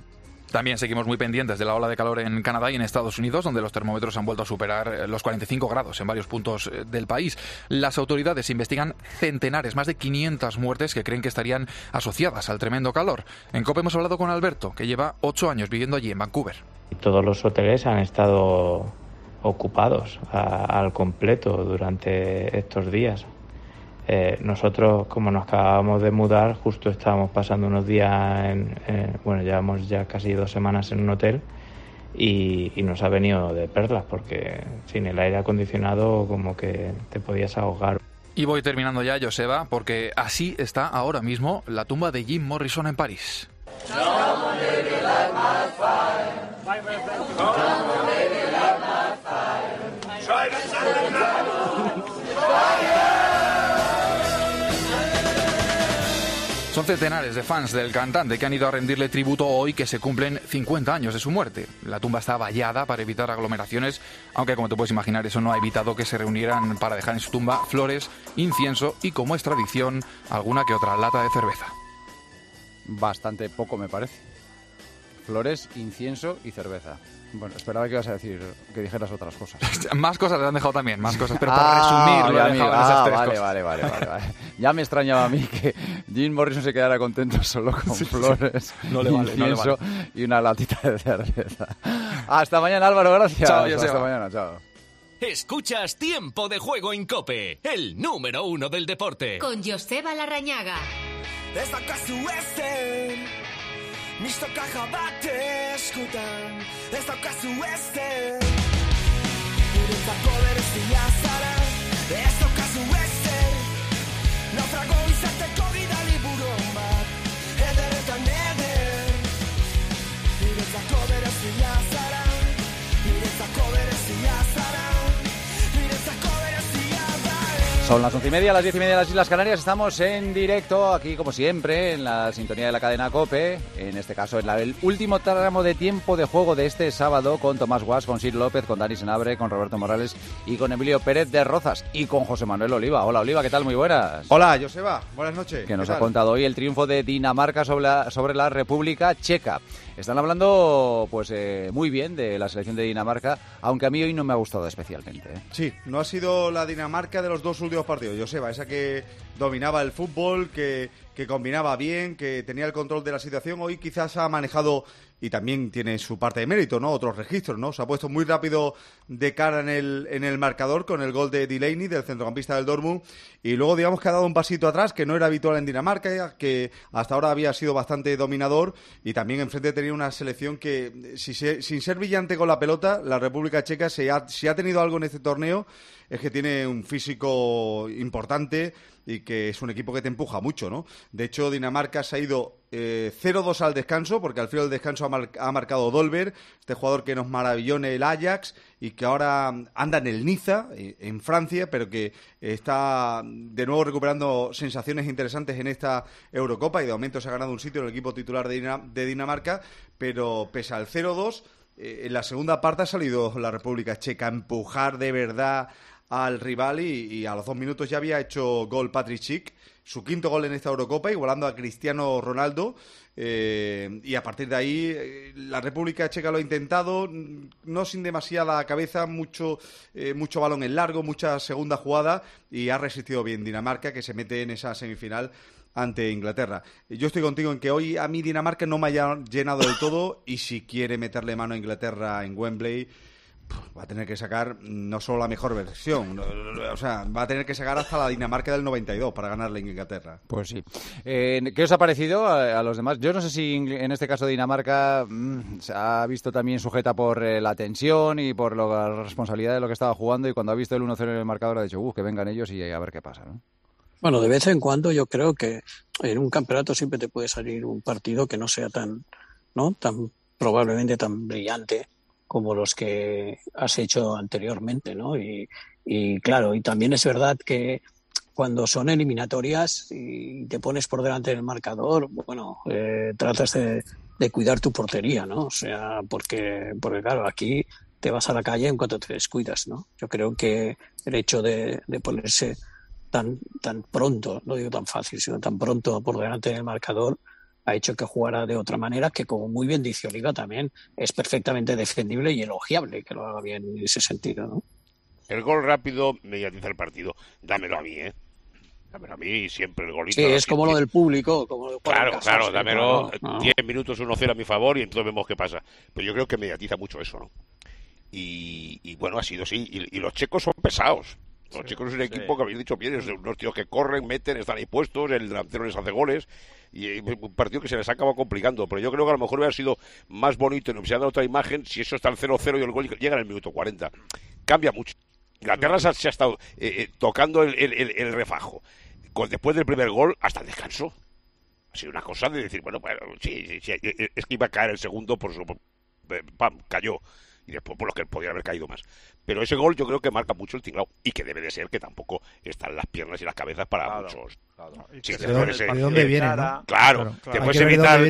También seguimos muy pendientes de la ola de calor en Canadá y en Estados Unidos, donde los termómetros han vuelto a superar los 45 grados en varios puntos del país. Las autoridades investigan centenares, más de 500 muertes que creen que estarían asociadas al tremendo calor. En COPE hemos hablado con Alberto, que lleva 8 años viviendo allí en Vancouver. Todos los hoteles han estado ocupados al completo durante estos días. Nosotros, como nos acabamos de mudar, justo estábamos pasando unos días llevamos ya casi 2 semanas en un hotel y nos ha venido de perlas, porque sin el aire acondicionado como que te podías ahogar. Y voy terminando ya, Joseba, porque así está ahora mismo la tumba de Jim Morrison en París. Son centenares de fans del cantante que han ido a rendirle tributo hoy que se cumplen 50 años de su muerte. La tumba está vallada para evitar aglomeraciones, aunque como te puedes imaginar eso no ha evitado que se reunieran para dejar en su tumba flores, incienso y, como es tradición, alguna que otra lata de cerveza. Bastante poco, me parece. Flores, incienso y cerveza. Bueno, esperaba que ibas a decir que dijeras otras cosas. Más cosas te han dejado también, más cosas, pero por resumir lo he dejado en esas 3 cosas. Vale. Ya me extrañaba a mí que Jim Morrison se quedara contento solo con flores, incienso y una latita de cerveza. Hasta mañana, Álvaro, gracias. Chao, hasta mañana, chao. Escuchas Tiempo de Juego en COPE, el número 1 del deporte. Con Joseba Larrañaga. Mistokaja bat eskutan, ez daukazu ezer. Niretzako berezia zara, ez daukazu ezer. Naufrago izateko gidali buron bat, ederretan eder. Niretzako berezia zara, niretzako berezia zara, niretzako berezia da. Son las 11:30, las 10:30 de las Islas Canarias. Estamos en directo aquí, como siempre, en la sintonía de la cadena COPE. En este caso, en el último tramo de tiempo de juego de este sábado, con Tomás Guas, con Sir López, con Dani Senabre, con Roberto Morales y con Emilio Pérez de Rozas y con José Manuel Oliva. Hola, Oliva, ¿qué tal? Muy buenas. Hola, Joseba. Buenas noches. Que nos ha contado hoy el triunfo de Dinamarca sobre la República Checa. Están hablando pues muy bien de la selección de Dinamarca, aunque a mí hoy no me ha gustado especialmente. Sí, no ha sido la Dinamarca de los 2 últimos partidos, Joseba, esa que dominaba el fútbol, que combinaba bien, que tenía el control de la situación. Hoy quizás ha manejado, y también tiene su parte de mérito, ¿no? Otros registros, ¿no? Se ha puesto muy rápido de cara en el marcador con el gol de Delaney, del centrocampista del Dortmund, y luego digamos que ha dado un pasito atrás, que no era habitual en Dinamarca, que hasta ahora había sido bastante dominador, y también enfrente tenía una selección que, sin ser brillante con la pelota, la República Checa, si ha tenido algo en este torneo, es que tiene un físico importante y que es un equipo que te empuja mucho, ¿no? De hecho, Dinamarca se ha ido 0-2 al descanso, porque al final del descanso ha marcado Dolberg, este jugador que nos maravilló en el Ajax y que ahora anda en el Niza, en Francia, pero que está de nuevo recuperando sensaciones interesantes en esta Eurocopa, y de momento se ha ganado un sitio en el equipo titular de Dinamarca, pero pese al 0-2, en la segunda parte ha salido la República Checa a empujar de verdad al rival, y a los 2 minutos ya había hecho gol Patrick Schick, su 5º gol en esta Eurocopa, igualando a Cristiano Ronaldo, y a partir de ahí la República Checa lo ha intentado, no sin demasiada cabeza, mucho balón en largo, mucha segunda jugada, y ha resistido bien Dinamarca, que se mete en esa semifinal ante Inglaterra. Yo estoy contigo en que hoy a mí Dinamarca no me haya llenado del todo, y si quiere meterle mano a Inglaterra en Wembley, va a tener que sacar no solo la mejor versión, o sea, va a tener que sacar hasta la Dinamarca del 92 para ganarle en Inglaterra. Pues sí. ¿Qué os ha parecido a los demás? Yo no sé si en este caso Dinamarca se ha visto también sujeta por la tensión y por la responsabilidad de lo que estaba jugando, y cuando ha visto el 1-0 en el marcador ha dicho, que vengan ellos y a ver qué pasa, ¿no? Bueno, de vez en cuando yo creo que en un campeonato siempre te puede salir un partido que no sea tan probablemente tan brillante como los que has hecho anteriormente, ¿no? Y claro, y también es verdad que cuando son eliminatorias y te pones por delante del marcador, bueno, tratas de cuidar tu portería, ¿no? O sea, porque claro, aquí te vas a la calle en cuanto te descuidas, ¿no? Yo creo que el hecho de ponerse tan pronto, no digo tan fácil, sino tan pronto por delante del marcador, ha hecho que jugara de otra manera, que como muy bien dice Oliva también es perfectamente defendible y elogiable que lo haga bien en ese sentido, ¿no? El gol rápido mediatiza el partido. Dámelo a mí, Dámelo a mí siempre el golito. Sí, es como lo del público. Como claro, dámelo claro. 10 minutos 1-0 a mi favor y entonces vemos qué pasa. Pero yo creo que mediatiza mucho eso, ¿no? Y bueno, ha sido así. Y los checos son pesados. Los checos es un equipo que habéis dicho bien, es unos tíos que corren, meten, están ahí puestos, el delantero les hace goles y un partido que se les acaba complicando. Pero yo creo que a lo mejor hubiera sido más bonito y nos hubiera dado otra imagen si eso está al 0-0 y el gol llega en el minuto 40. Cambia mucho. Inglaterra se ha estado tocando el refajo. Después del primer gol hasta el descanso. Ha sido una cosa de decir, bueno, sí, es que iba a caer el segundo, por su pam, cayó. Y después por los que podría haber caído más. Pero ese gol yo creo que marca mucho el tinglao y que debe de ser que tampoco están las piernas y las cabezas para muchos. Claro. ¿De dónde viene, no? Claro. Que puedes evitar...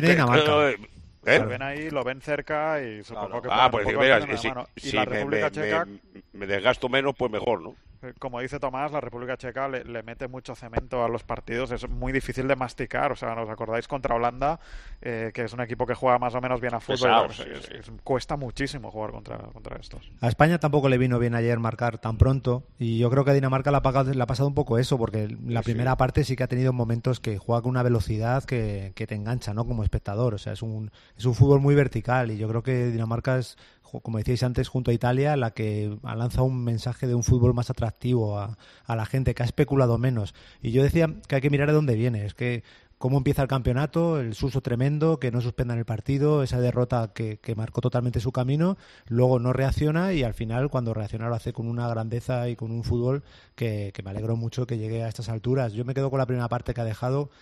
Lo ven ahí, lo ven cerca y supongo que... pues si la República Checa... me desgasto menos, pues mejor, ¿no? Como dice Tomás, la República Checa le mete mucho cemento a los partidos, es muy difícil de masticar. O sea, ¿os acordáis contra Holanda, que es un equipo que juega más o menos bien a fútbol? Cuesta muchísimo jugar contra estos. A España tampoco le vino bien ayer marcar tan pronto, y yo creo que a Dinamarca le ha pasado un poco eso, porque la primera parte sí que ha tenido momentos que juega con una velocidad que te engancha, ¿no? Como espectador. O sea, es un fútbol muy vertical, y yo creo que Dinamarca es, como decíais antes, junto a Italia, la que ha lanzado un mensaje de un fútbol más atractivo a la gente, que ha especulado menos. Y yo decía que hay que mirar de dónde viene. Es que cómo empieza el campeonato, el susto tremendo, que no suspendan el partido, esa derrota que marcó totalmente su camino, luego no reacciona, y al final, cuando reacciona, lo hace con una grandeza y con un fútbol que me alegró mucho que llegue a estas alturas. Yo me quedo con la primera parte que ha dejado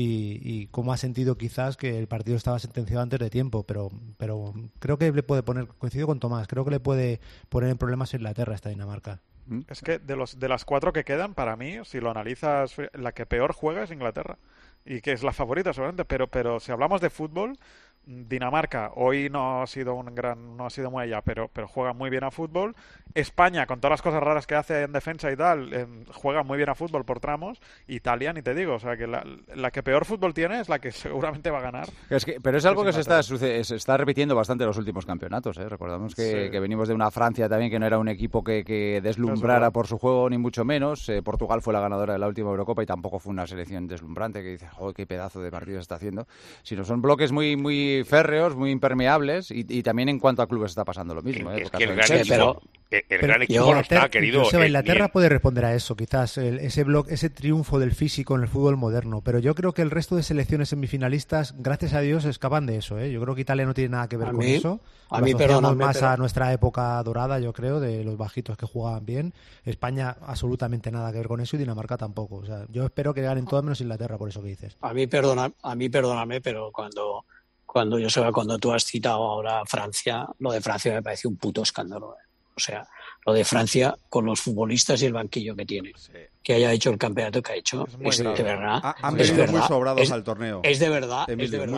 y cómo ha sentido quizás que el partido estaba sentenciado antes de tiempo, pero creo que le puede poner, coincido con Tomás, creo que le puede poner en problemas a Inglaterra esta Dinamarca. Es que de las 4 que quedan, para mí, si lo analizas, la que peor juega es Inglaterra. Y que es la favorita seguramente, pero si hablamos de fútbol, Dinamarca hoy no ha sido muy allá, pero juega muy bien a fútbol. España, con todas las cosas raras que hace en defensa y tal, juega muy bien a fútbol por tramos. Italia, ni te digo, o sea que la que peor fútbol tiene es la que seguramente va a ganar. Pero es algo que se está repitiendo bastante en los últimos campeonatos, ¿eh? Recordamos que venimos de una Francia también que no era un equipo que deslumbrara por su juego, ni mucho menos. Portugal fue la ganadora de la última Eurocopa y tampoco fue una selección deslumbrante que dice, joder, qué pedazo de partido se está haciendo. Sino son bloques muy, muy férreos, muy impermeables, y también en cuanto a clubes está pasando lo mismo. Es que el gran equipo no está, querido. Inglaterra puede responder a eso, quizás, ese triunfo del físico en el fútbol moderno, pero yo creo que el resto de selecciones semifinalistas, gracias a Dios, escapan de eso, ¿eh? Yo creo que Italia no tiene nada que ver con eso. A mí, perdóname, más a nuestra época dorada, yo creo, de los bajitos que jugaban bien. España absolutamente nada que ver con eso, y Dinamarca tampoco. O sea, yo espero que ganen todas menos Inglaterra, por eso que dices. A mí perdóname, pero cuando tú has citado ahora Francia, lo de Francia me parece un puto escándalo. O sea, lo de Francia con los futbolistas y el banquillo que tiene, que haya hecho el campeonato que ha hecho, es de verdad. Han venido muy sobrados al torneo. Es de verdad,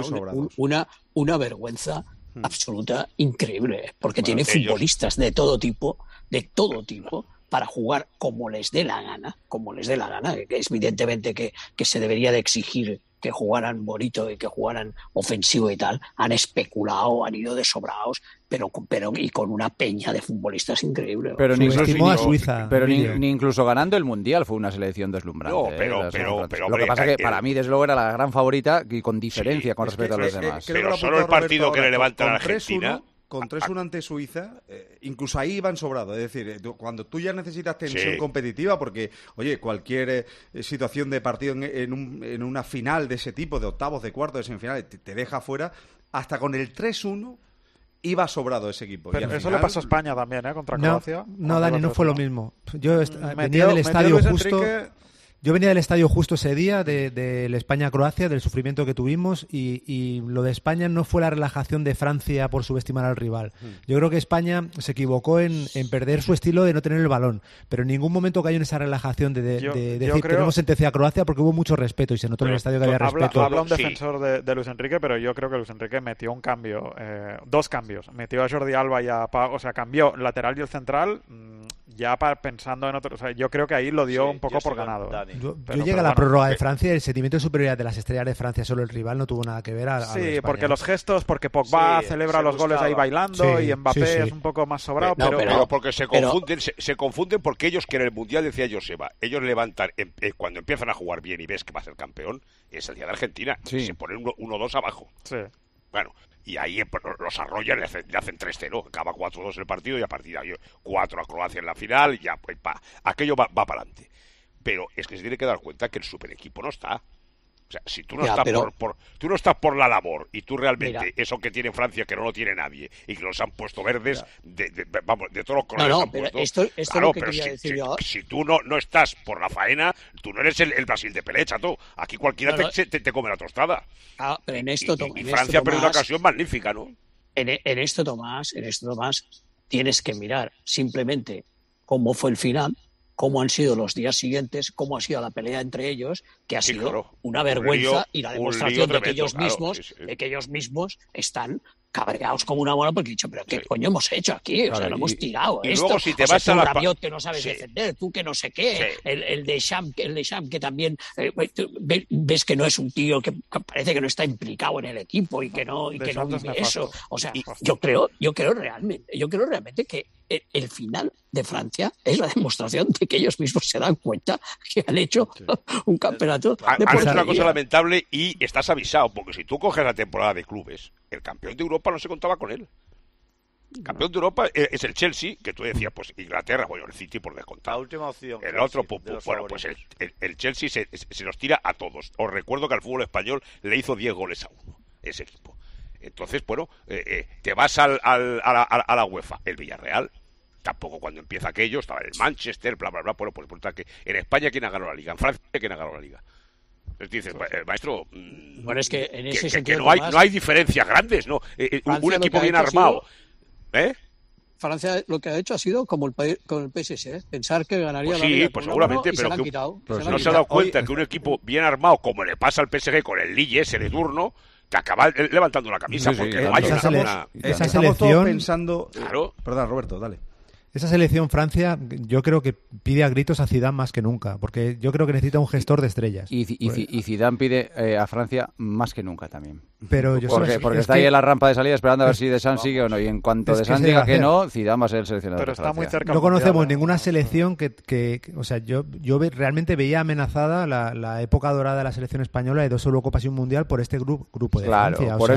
una vergüenza absoluta, increíble, porque tiene futbolistas de todo tipo, para jugar como les dé la gana, que es evidentemente que se debería de exigir que jugaran bonito y que jugaran ofensivo y tal. Han especulado, han ido de sobrados, pero y con una peña de futbolistas increíble. Pero ni incluso ganando el Mundial fue una selección deslumbrante. No, pero lo que pasa es que para mí, desde luego, era la gran favorita y con diferencia con respecto a los demás. Pero solo el partido que le levanta a la Argentina... Con 3-1 ante Suiza, incluso ahí iban sobrados. Es decir, cuando tú ya necesitas tensión competitiva, porque, oye, cualquier situación de partido en una final de ese tipo, de octavos, de cuartos, de semifinales, te deja fuera, hasta con el 3-1 iba sobrado ese equipo. Pero eso le pasó a España también, contra Croacia. No, Dani, no fue lo mismo. Yo venía del estadio justo... Yo venía del estadio justo ese día, de España-Croacia, del sufrimiento que tuvimos, y lo de España no fue la relajación de Francia por subestimar al rival. Yo creo que España se equivocó en perder su estilo de no tener el balón, pero en ningún momento cayó en esa relajación de decir tenemos sentencia a Croacia, porque hubo mucho respeto y se notó en el estadio que había respeto. Habla un defensor de Luis Enrique, pero yo creo que Luis Enrique metió un cambio, dos cambios. Metió a Jordi Alba y cambió lateral y el central. ya pensando en otro... O sea, yo creo que ahí lo dio un poco por ganado. Yo llegué a la prórroga de Francia y el sentimiento de superioridad de las estrellas de Francia solo el rival no tuvo nada que ver a sí, porque los gestos, porque Pogba celebra los goles ahí bailando y Mbappé es un poco más sobrado, pero porque se confunden porque ellos, que en el Mundial decía Joseba, ellos levantan, cuando empiezan a jugar bien y ves que va a ser campeón, es el día de Argentina, se ponen 1-2 abajo. Sí. Bueno, y ahí los arrollan, le hacen 3-0, acaba 4-2 el partido y a partir de ahí 4 a Croacia en la final y ya, pues aquello va para adelante. Pero es que se tiene que dar cuenta que el super equipo no está. O sea, si tú no estás tú no estás por la labor y tú realmente eso que tiene Francia que no lo tiene nadie y que los han puesto verdes de todos los colores han puesto. Esto claro, es lo que quería decir yo. Si tú no estás por la faena, tú no eres el Brasil de Pelé, chato. Aquí cualquiera te come la tostada. Pero en esto, y Francia perdió una ocasión magnífica, ¿no? En esto, Tomás, tienes que mirar simplemente cómo fue el final, cómo han sido los días siguientes, cómo ha sido la pelea entre ellos, que ha sido una vergüenza y la demostración de que ellos mismos están cabreados como una bola porque he dicho, pero ¿qué coño hemos hecho aquí? O sea, lo hemos tirado. Y esto. Luego, si te vas a Rabiot que no sabes defender, tú que no sé qué, el Deschamps que también ves que no es un tío que parece que no está implicado en el equipo y que no vive eso. O sea, yo creo realmente que el final de Francia es la demostración de que ellos mismos se dan cuenta que han hecho un campeonato de portería. Es una cosa lamentable y estás avisado, porque si tú coges la temporada de clubes, el campeón de Europa no se contaba con él. El campeón de Europa es el Chelsea, que tú decías, pues Inglaterra, bueno, el City por descontado. La última opción. El otro, bueno, pues el Chelsea se los tira a todos. Os recuerdo que al fútbol español le hizo 10 goles a 1, ese equipo. Entonces, bueno, te vas a la UEFA, el Villarreal. Tampoco cuando empieza aquello, estaba en el Manchester, bla, bla, bla. Bueno, pues resulta que en España, ¿quién ha ganado la Liga? En Francia, ¿quién ha ganado la Liga? Entonces dices, maestro, bueno, es que en ese sentido no hay diferencias grandes, ¿no? Un equipo bien armado. Francia lo que ha hecho ha sido como con el PSG, pensar que ganaría la Liga. Sí, pues seguramente, pero no se ha dado cuenta que un equipo bien armado, como le pasa al PSG con el Lille ese de turno, te acaba levantando la camisa porque no hay esa selección pensando. Claro. Perdón, Roberto, dale. Esa selección Francia, yo creo que pide a gritos a Zidane más que nunca, porque yo creo que necesita un gestor de estrellas. Y Zidane pide a Francia más que nunca también. Pero porque está ahí en la rampa de salida esperando a ver si Deschamps sigue o no. Y en cuanto Deschamps diga que no, Zidane va a ser el seleccionador. Pero está muy cerca. No conocemos ninguna selección que o sea, yo realmente veía amenazada la época dorada de la selección española de 2 Eurocopas y un Mundial por este grupo de Francia. Por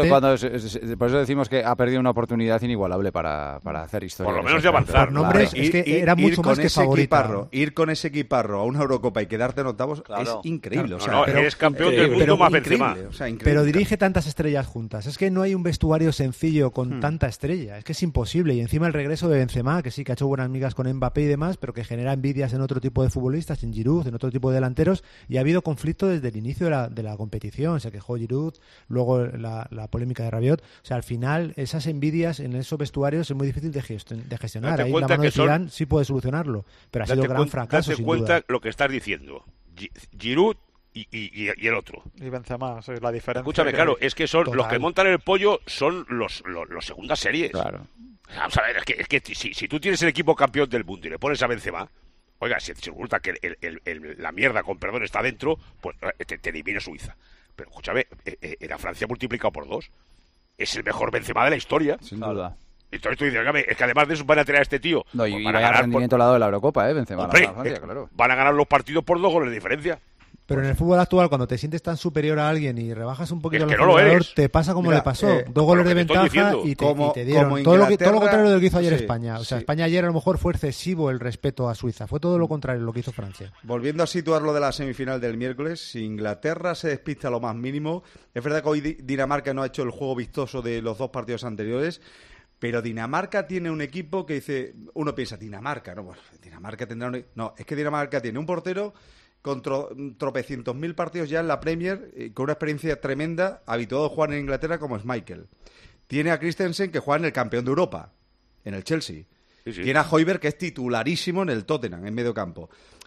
eso decimos que ha perdido una oportunidad inigualable para hacer historia. Por lo menos ya avanzar. Por nombres, es que era mucho más que favorito. Ir con ese equiparro a una Eurocopa y quedarte en octavos es increíble. Eres campeón del mundo más Benzema. Pero dirige tantas estrellas juntas. Es que no hay un vestuario sencillo con tanta estrella. Es que es imposible. Y encima el regreso de Benzema, que sí que ha hecho buenas migas con Mbappé y demás, pero que genera envidias en otro tipo de futbolistas, en Giroud, en otro tipo de delanteros. Y ha habido conflicto desde el inicio de la competición. Se quejó Giroud, luego la polémica de Rabiot. O sea, al final, esas envidias en esos vestuarios es muy difícil de gestionar. Ahí la mano de Zidane sí puede solucionarlo, pero ha sido gran fracaso. Date cuenta lo que estás diciendo. Giroud y el otro. Y Benzema, la diferencia. Escúchame, claro, es que son los que montan el pollo son los segundas series. Claro. Vamos a ver, es que si tú tienes el equipo campeón del mundo y le pones a Benzema, oiga, si resulta que la mierda, con perdón, está dentro, pues te elimina Suiza. Pero escúchame, era Francia multiplicado por 2. Es el mejor Benzema de la historia. Sin duda. Entonces tú dices, es que además de eso van a tener a este tío. No, y vaya rendimiento al lado de la Eurocopa, Benzema. Hombre, Francia, claro. Van a ganar los partidos por 2 goles de diferencia. Pero en el fútbol actual, cuando te sientes tan superior a alguien y rebajas un poquito el jugador, te pasa como le pasó. 2 goles de ventaja y te dieron todo lo contrario de lo que hizo ayer España. O sea, España ayer a lo mejor fue excesivo el respeto a Suiza. Fue todo lo contrario lo que hizo Francia. Volviendo a situar lo de la semifinal del miércoles, si Inglaterra se despista a lo más mínimo, es verdad que hoy Dinamarca no ha hecho el juego vistoso de los 2 partidos anteriores, pero Dinamarca tiene un equipo que dice, uno piensa, Dinamarca, no, bueno, Dinamarca tendrá no, es que Dinamarca tiene un portero con tropecientos mil partidos ya en la Premier, con una experiencia tremenda, habituado a jugar en Inglaterra como es Michael. Tiene a Christensen, que juega en el campeón de Europa, en el Chelsea. Sí. Tiene a Højbjerg, que es titularísimo en el Tottenham, en medio campo.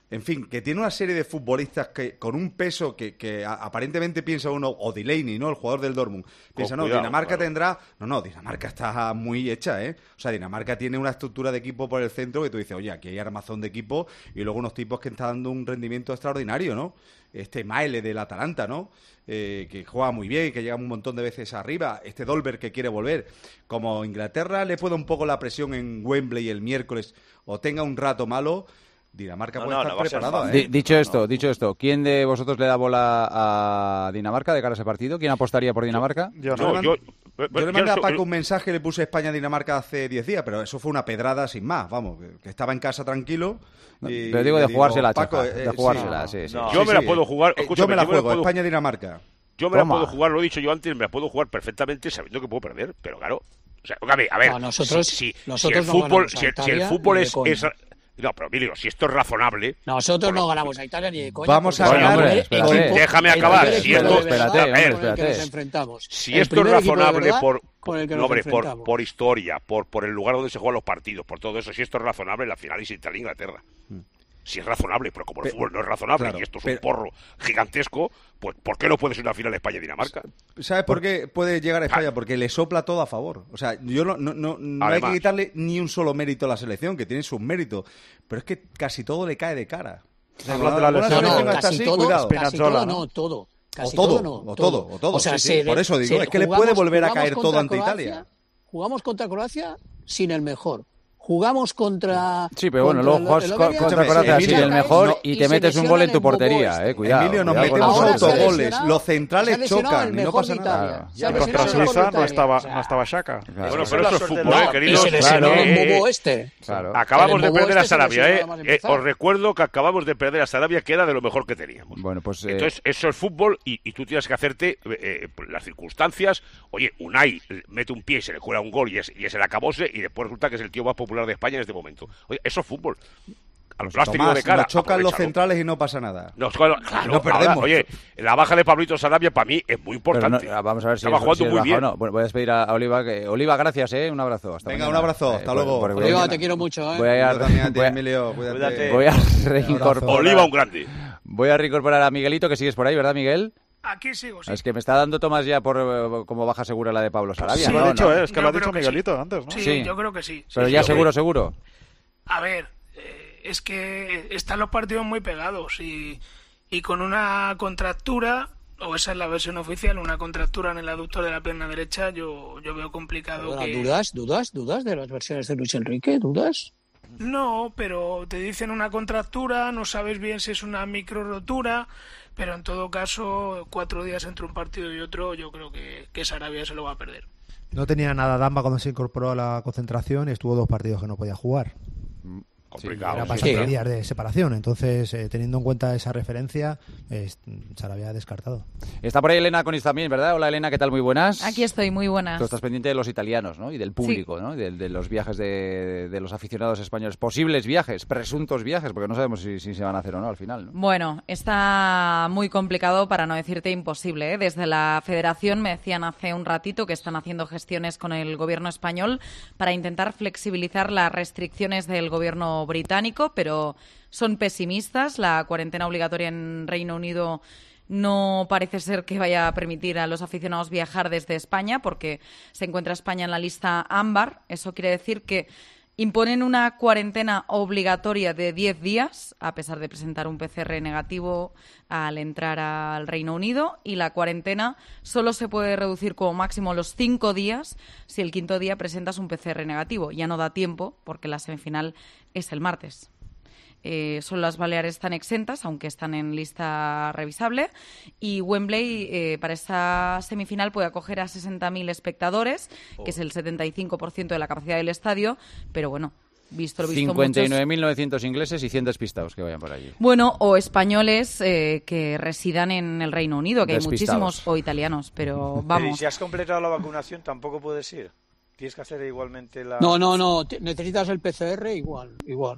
En fin, que tiene una serie de futbolistas que con un peso que aparentemente piensa uno, o Delaney, ¿no? El jugador del Dortmund. Piensa, no, cuidado, Dinamarca claro. tendrá... No, Dinamarca está muy hecha, ¿eh? O sea, Dinamarca tiene una estructura de equipo por el centro que tú dices, oye, aquí hay armazón de equipo y luego unos tipos que están dando un rendimiento extraordinario, ¿no? Maele del Atalanta, ¿no? Que juega muy bien, que llega un montón de veces arriba. Dolberg que quiere volver. Como Inglaterra le pueda un poco la presión en Wembley el miércoles o tenga un rato malo... Dinamarca puede estar preparada, ¿eh? Dicho esto, ¿quién de vosotros le da bola a Dinamarca de cara a ese partido? ¿Quién apostaría por Dinamarca? Yo le mandé a Paco un mensaje, le puse España-Dinamarca hace 10 días, pero eso fue una pedrada sin más, vamos, que estaba en casa tranquilo. Y pero digo de jugársela, Paco, de jugársela, sí. No. Yo me la puedo jugar. Yo me la juego, España-Dinamarca. Yo me la puedo jugar, lo he dicho yo antes, me la puedo jugar perfectamente sabiendo que puedo perder, pero claro. O sea, a ver, no, nosotros si nosotros el fútbol, no ganamos si el fútbol es no, pero Emilio, si esto es razonable... Nosotros no ganamos a Italia ni de coña. Vamos a ganar... Déjame acabar. Si esto es razonable por historia, por el lugar donde se juegan los partidos, por todo eso, si esto es razonable, la final es Italia-Inglaterra. Si es razonable, pero como el fútbol no es razonable, claro, y esto es un porro gigantesco, pues ¿por qué no puede ser una final de España-Dinamarca? ¿Sabes por qué puede llegar a España? Porque le sopla todo a favor. O sea, yo no hay que quitarle ni un solo mérito a la selección, que tiene sus méritos, pero es que casi todo le cae de cara. O sea, hablando de la lesión, casi todo. O sea, sí, por eso digo, es que le puede volver a caer todo ante Italia. Jugamos contra Croacia sin el mejor. Jugamos contra... Sí, pero bueno, luego juegas contra Croacia sin el mejor y te metes un gol en tu portería, cuidado. Emilio, nos metemos autogoles, los centrales chocan y no pasa nada. Contra Suiza no estaba Xhaka. Bueno, pero eso es fútbol, queridos. Acabamos de perder a Sarabia, os recuerdo que acabamos de perder a Sarabia, que era de lo mejor que teníamos. Bueno, pues... Entonces, eso es fútbol y tú tienes que hacerte las circunstancias. Oye, Unai mete un pie y se le cuela un gol y es el acabose y después resulta que es el tío más popular de España en este momento. Oye, eso es fútbol. Al plástico Tomás, de cara. Nos chocan los centrales y no pasa nada. Claro, no perdemos. Ahora, oye, la baja de Pablito Sarabia para mí es muy importante. Vamos a ver si estaba jugando muy bien. No. Bueno, voy a despedir a Oliva. Oliva, gracias, un abrazo. Hasta Venga, mañana. un abrazo. Hasta luego. Oliva, te quiero mucho. Emilio, cuídate. Voy a reincorporar. Oliva, un grande. Voy a reincorporar a Miguelito, que sigues por ahí, ¿verdad, Miguel? Aquí sigo, sí. Es que me está dando Tomás ya por como baja segura la de Pablo Sarabia. Sí, ¿no? lo ha dicho, es que yo lo ha dicho Miguelito sí. antes, ¿no? Sí, yo creo que sí. Pero sí, ya seguro. A ver, es que están los partidos muy pegados y con una contractura, o esa es la versión oficial, una contractura en el aductor de la pierna derecha, yo veo complicado. ¿Dudas de las versiones de Luis Enrique? ¿Dudas? No, pero te dicen una contractura, no sabes bien si es una micro rotura, pero en todo caso, 4 días entre un partido y otro, yo creo que Sarabia se lo va a perder. No tenía nada Damba cuando se incorporó a la concentración y estuvo 2 partidos que no podía jugar. Complicado. Era bastante días de separación, entonces teniendo en cuenta esa referencia, Sarabia descartado. Está por ahí Elena Conis también, ¿verdad? Hola Elena, ¿qué tal? Muy buenas. Aquí estoy, muy buenas. Tú estás pendiente de los italianos, ¿no? Y del público, sí. ¿No? De los viajes de los aficionados españoles, posibles viajes, presuntos viajes, porque no sabemos si se van a hacer o no al final, ¿no? Bueno, está muy complicado, para no decirte imposible, ¿eh? Desde la Federación me decían hace un ratito que están haciendo gestiones con el gobierno español para intentar flexibilizar las restricciones del gobierno británico, pero son pesimistas. La cuarentena obligatoria en Reino Unido no parece ser que vaya a permitir a los aficionados viajar desde España, porque se encuentra España en la lista ámbar. Eso quiere decir que imponen una cuarentena obligatoria de 10 días, a pesar de presentar un PCR negativo al entrar al Reino Unido, y la cuarentena solo se puede reducir como máximo los 5 días si el 5.º día presentas un PCR negativo. Ya no da tiempo, porque la semifinal es el martes. Solo las Baleares están exentas, aunque están en lista revisable, y Wembley para esta semifinal puede acoger a 60.000 espectadores, que es el 75% de la capacidad del estadio, pero bueno, visto lo visto, 59.900 ingleses y 100 despistados que vayan por allí. Bueno, o españoles que residan en el Reino Unido, que despistados. Hay muchísimos, o italianos, pero vamos. ¿Y si has completado la vacunación tampoco puedes ir? ¿Tienes que hacer igualmente la...? No, necesitas el PCR igual.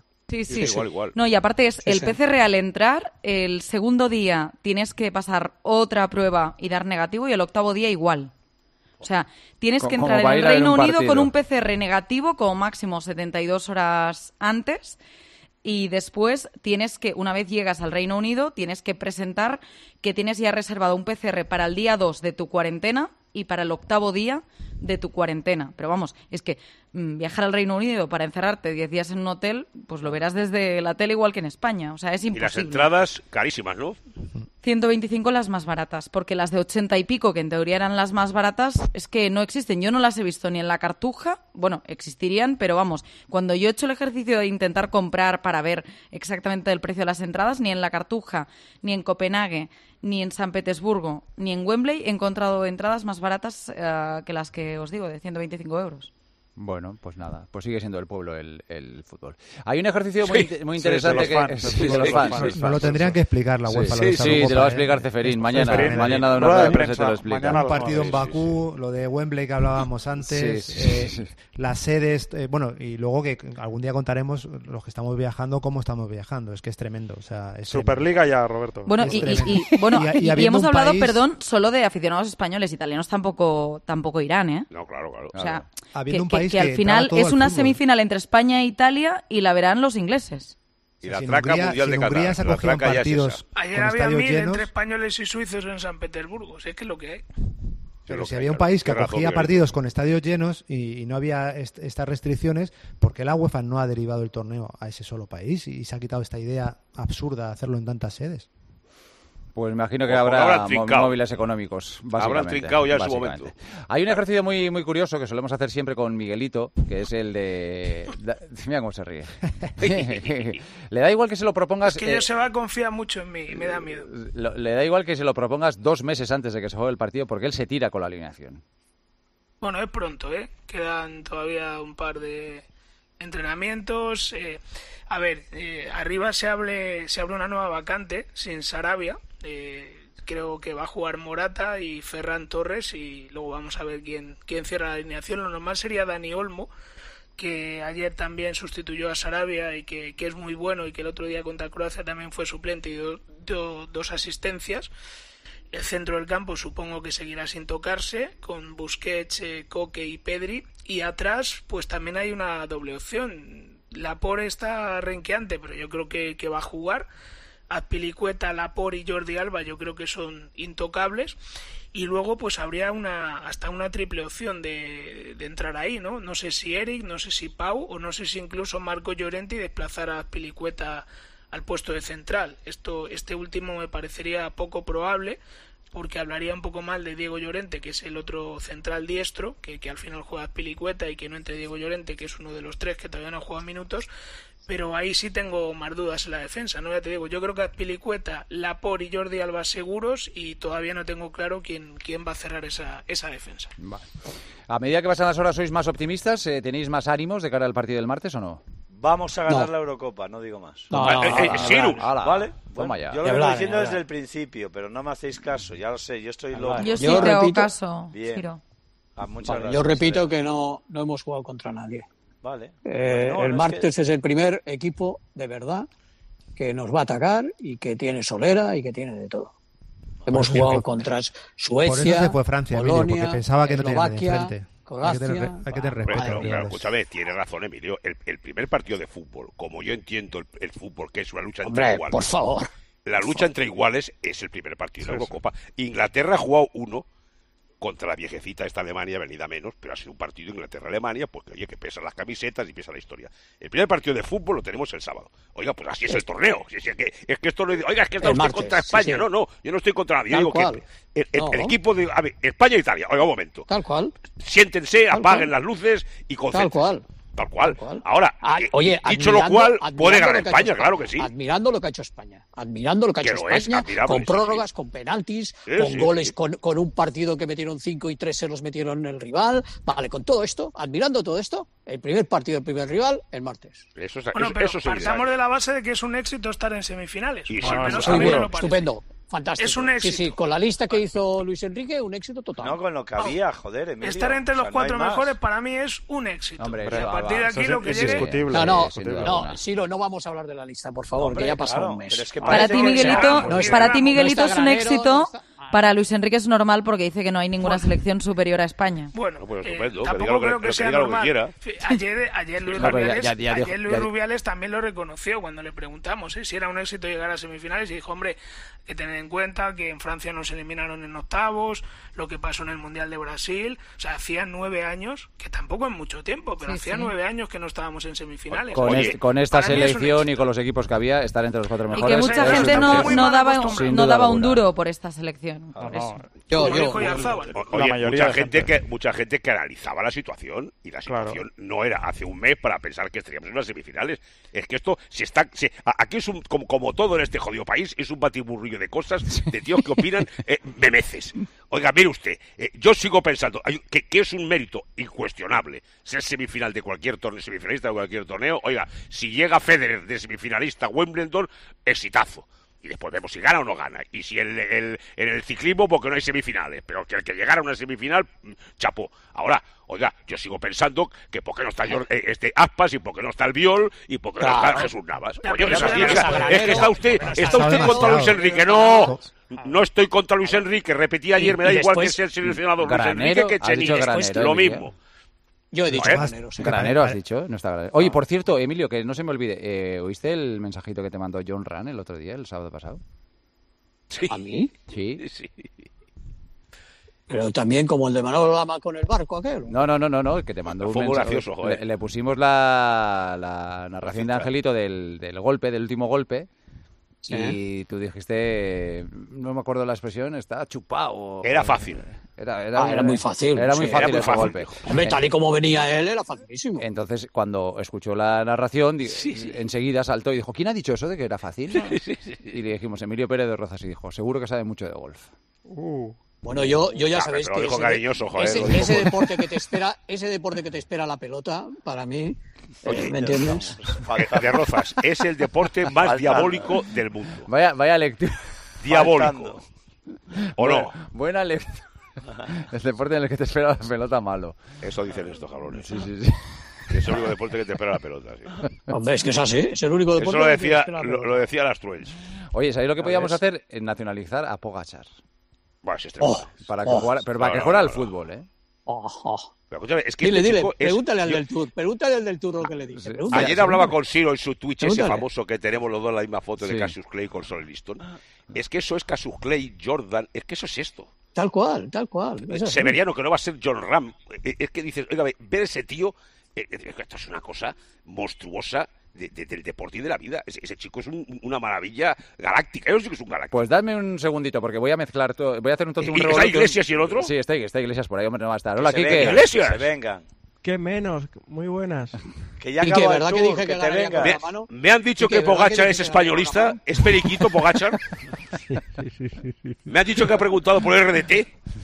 Sí. Igual. No, y aparte es el PCR al entrar, el segundo día tienes que pasar otra prueba y dar negativo, y el 8.º día igual. O sea, tienes que entrar en el Reino Unido con un PCR negativo como máximo 72 horas antes, y después tienes que, una vez llegas al Reino Unido, tienes que presentar que tienes ya reservado un PCR para el día 2 de tu cuarentena y para el 8º día de tu cuarentena. Pero vamos, es que viajar al Reino Unido para encerrarte 10 días en un hotel, pues lo verás desde la tele igual que en España. O sea, es imposible. Y las entradas carísimas, ¿no? 125 las más baratas, porque las de 80 y pico, que en teoría eran las más baratas, es que no existen. Yo no las he visto ni en la Cartuja, bueno, existirían, pero vamos, cuando yo he hecho el ejercicio de intentar comprar para ver exactamente el precio de las entradas, ni en la Cartuja, ni en Copenhague, ni en San Petersburgo, ni en Wembley he encontrado entradas más baratas que las que os digo, de 125 euros. Bueno, pues nada, pues sigue siendo el pueblo el fútbol. Hay un ejercicio muy interesante de los fans. No lo tendrían que explicar la UEFA. Sí, te lo va a explicar Ceferín. Mañana da una rueda de prensa y te lo explica. Un partido en Bakú, lo de Wembley que hablábamos antes, las sedes, bueno, y luego que algún día contaremos los que estamos viajando, cómo estamos viajando. Es que es tremendo. O sea, es Superliga ya, Roberto. Bueno, y hemos hablado, perdón, solo de aficionados españoles. Italianos tampoco irán, ¿eh? No, claro. O sea, habiendo un país que al final es una semifinal entre España e Italia y la verán los ingleses. Y la traca mundial de Qatar. Se acogían partidos ayer había 1000 entre españoles y suizos en San Petersburgo. Si es que es lo que hay. Pero si había un país que acogía partidos con estadios llenos y no había estas restricciones, ¿por qué la UEFA no ha derivado el torneo a ese solo país y se ha quitado esta idea absurda de hacerlo en tantas sedes? Pues me imagino que habrá móviles económicos, básicamente. Habrán trincado ya en su momento. Hay un ejercicio muy curioso que solemos hacer siempre con Miguelito, que es el de... Mira cómo se ríe. Le da igual que se lo propongas... Es que yo se va a confiar mucho en mí, me da miedo. Le da igual que se lo propongas 2 meses antes de que se juegue el partido, porque él se tira con la alineación. Bueno, es pronto, ¿eh? Quedan todavía un par de entrenamientos. Arriba se abre una nueva vacante sin Sarabia. Creo que va a jugar Morata y Ferran Torres y luego vamos a ver quién cierra la alineación. Lo normal sería Dani Olmo, que ayer también sustituyó a Sarabia y que es muy bueno y que el otro día contra Croacia también fue suplente y dio 2 asistencias. El centro del campo supongo que seguirá sin tocarse, con Busquets, Koke y Pedri, y atrás pues también hay una doble opción. Laporte está renqueante, pero yo creo que va a jugar. Azpilicueta, Laporte y Jordi Alba yo creo que son intocables, y luego pues habría hasta una triple opción de entrar ahí, ¿no? No sé si Eric, no sé si Pau o no sé si incluso Marco Llorente y desplazar a Azpilicueta al puesto de central. Este último me parecería poco probable porque hablaría un poco mal de Diego Llorente, que es el otro central diestro, que al final juega Azpilicueta, y que no entre Diego Llorente, que es uno de los 3 que todavía no juega minutos. Pero ahí sí tengo más dudas en la defensa, ¿no? Ya te digo, yo creo que Azpilicueta, Laporte y Jordi Alba seguros, y todavía no tengo claro quién va a cerrar esa defensa. Vale. A medida que pasan las horas, ¿sois más optimistas? ¿Tenéis más ánimos de cara al partido del martes o no? Vamos a ganar la Eurocopa, no digo más. ¿Vale? Bueno, yo lo vengo diciendo desde el principio, pero no me hacéis caso, ya lo sé, yo estoy loco. Yo sí te hago caso, Ciro. Muchas gracias. Yo repito que no hemos jugado contra nadie. Vale. El martes es el primer equipo de verdad que nos va a atacar y que tiene solera y que tiene de todo. Hemos jugado contra Suecia, por eso se fue Francia, Polonia, Emilio, porque pensaba que no tenía nadie enfrente. Croacia, hay que tener respeto. Pero escúchame, tiene razón Emilio. El primer partido de fútbol, como yo entiendo el fútbol, que es una lucha entre iguales. Por favor. La lucha entre iguales es el primer partido de la Eurocopa. Inglaterra ha jugado uno contra la viejecita esta Alemania, venida menos, pero ha sido un partido Inglaterra-Alemania, porque oye, que pesan las camisetas y pesa la historia. El primer partido de fútbol lo tenemos el sábado. Oiga, pues así es el torneo. Es que esto no, oiga, es que estoy contra España. Sí. No, yo no estoy contra nadie. Digo que el equipo de España e Italia, oiga, un momento. Tal cual. Siéntense, apaguen las luces y concéntrense. Tal cual. Ahora, oye, dicho lo cual, puede ganar España, claro que sí. Admirando lo que ha hecho España. Admirando lo que ha hecho España, con prórrogas, con penaltis, con goles, con un partido que metieron 5 y 3 se los metieron el rival. Vale, con todo esto, admirando todo esto, el primer partido del primer rival, el martes. Partamos de la base de que es un éxito estar en semifinales. Estupendo. Fantástico. Es un éxito. Sí, con la lista que hizo Luis Enrique, un éxito total. No, con lo que había, joder, Emilio. Estar entre los 4 mejores para mí es un éxito. Hombre, a partir de aquí lo que llegue... Discutible. Silo, no vamos a hablar de la lista, por favor, que ya ha pasado un mes. Para ti, Miguelito, es un éxito... Para Luis Enrique es normal porque dice que no hay ninguna selección superior a España. Bueno, pues estupendo, tampoco creo que sea normal. Que Ayer Luis Rubiales también lo reconoció cuando le preguntamos si era un éxito llegar a semifinales y dijo, hombre, que tener en cuenta que en Francia nos eliminaron en octavos, lo que pasó en el Mundial de Brasil, o sea, hacía 9 años, que tampoco es mucho tiempo, pero hacía 9 años que no estábamos en semifinales. Con esta selección y con los equipos que había, estar entre los 4 mejores. Y que mucha gente no daba un duro por esta selección. Por eso. Mucha gente que analizaba la situación, y la situación no era hace un mes para pensar que estaríamos en unas semifinales. Es que esto aquí es como todo en este jodido país, es un batiburrillo de cosas, de tíos que opinan memeces. Oiga, mire usted, yo sigo pensando que es un mérito incuestionable ser semifinal de cualquier torneo, semifinalista de cualquier torneo. Oiga, si llega Federer de semifinalista a Wimbledon, exitazo. Y después vemos si gana o no gana. Y si en el ciclismo, porque no hay semifinales. Pero que el que llegara a una semifinal, chapó. Ahora, oiga, yo sigo pensando que por qué no está Aspas, y por qué no está el Viol, y por qué no está Jesús Navas. Es que está usted contra Luis Enrique. No estoy contra Luis Enrique. Repetí ayer, me da igual que sea el seleccionador Luis Enrique que Echenique. Lo mismo. Yo he dicho Granero. Granero has dicho, no está Granero. Oye, por cierto, Emilio, que no se me olvide, ¿oíste el mensajito que te mandó John Ran el otro día, el sábado pasado? Sí. ¿A mí? Sí. Pero también como el de Manolo Lama con el barco aquel. No, que te mandó un mensaje. Gracioso, joder. Le pusimos la narración de Angelito del golpe, del último golpe. Sí. Y tú dijiste, no me acuerdo la expresión, está chupado. Era fácil. Era muy fácil. Era muy fácil ese golpe. Hombre, tal y como venía él, era facilísimo. Entonces, cuando escuchó la narración, enseguida saltó y dijo, ¿quién ha dicho eso de que era fácil? ¿No? Y le dijimos, Emilio Pérez de Rozas, y dijo, seguro que sabe mucho de golf. Bueno, yo ya sabéis que ese deporte que te espera la pelota, para mí, ¿me entiendes? De Rozas, es el deporte más diabólico del mundo. Vaya lectura. Diabólico. ¿O no? Buena lectura. El deporte en el que te espera la pelota malo. Eso dicen estos cabrones. Sí. Es el único deporte que te espera la pelota, sí. Hombre, es que es así, es el único deporte que te espera la pelota. Lo decía las Truels. Oye, ¿sabéis lo que podíamos hacer? Nacionalizar a Pogačar. Bueno, es para que jugara al fútbol, ¿eh? Pero escúchame, es que dile, pregúntale al del Tour lo que le dice. Ayer hablaba con Ciro en su Twitch, ese famoso que tenemos los dos la misma foto de Cassius Clay con Sol Liston. Es que eso es Cassius Clay, Jordan, es que eso es esto. Tal cual. Severiano, que no va a ser John Ram. Es que dices, oiga, ver ese tío, esto es una cosa monstruosa del deporte y de la vida. Ese chico es una maravilla galáctica. Yo sí que es un galáctico. Pues dadme un segundito, porque voy a mezclar todo. Voy a hacer un tonto. ¿Está Iglesias y el otro? Sí, está Iglesias por ahí, hombre, no va a estar. Hola, Quique. ¡Iglesias! Que vengan. ¿Qué menos? Muy buenas. Que ya acabó ¿verdad que dije que te venga? Me han dicho que Pogačar es españolista. ¿Es periquito Pogačar? Sí. Me han dicho que ha preguntado por RDT.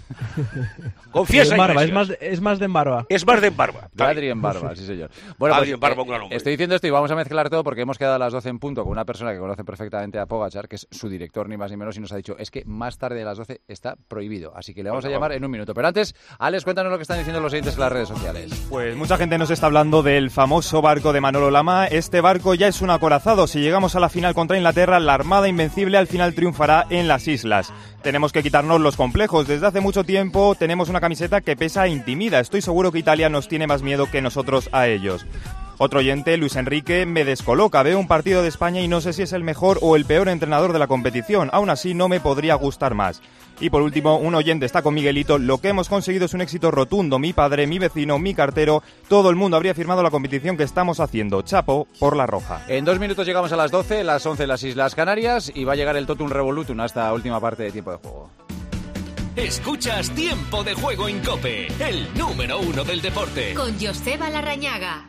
Confiesa, es más de Embarba. Es más de Embarba. Adri Embarba, sí señor. Bueno, Adri Embarba, un gran hombre. Estoy diciendo esto y vamos a mezclar todo porque hemos quedado a las 12 en punto con una persona que conoce perfectamente a Pogačar, que es su director ni más ni menos, y nos ha dicho, es que más tarde de las 12 está prohibido, así que le vamos a llamar en un minuto. Pero antes, Alex, cuéntanos lo que están diciendo los oyentes en las redes sociales. Pues mucha gente nos está hablando del famoso barco de Manolo Lama. Este barco ya es un acorazado. Si llegamos a la final contra Inglaterra, la Armada Invencible al final triunfará en las islas. Tenemos que quitarnos los complejos. Desde hace mucho tiempo tenemos una camiseta que pesa e intimida. Estoy seguro que Italia nos tiene más miedo que nosotros a ellos. Otro oyente, Luis Enrique, me descoloca. Veo un partido de España y no sé si es el mejor o el peor entrenador de la competición. Aún así, no me podría gustar más. Y por último, un oyente está con Miguelito. Lo que hemos conseguido es un éxito rotundo. Mi padre, mi vecino, mi cartero, todo el mundo habría firmado la competición que estamos haciendo. Chapo por la roja. En 2 minutos llegamos a las 12, las 11 en las Islas Canarias, y va a llegar el Totum Revolutum hasta última parte de tiempo de juego. Escuchas Tiempo de Juego en COPE, el número 1 del deporte. Con Joseba Larrañaga.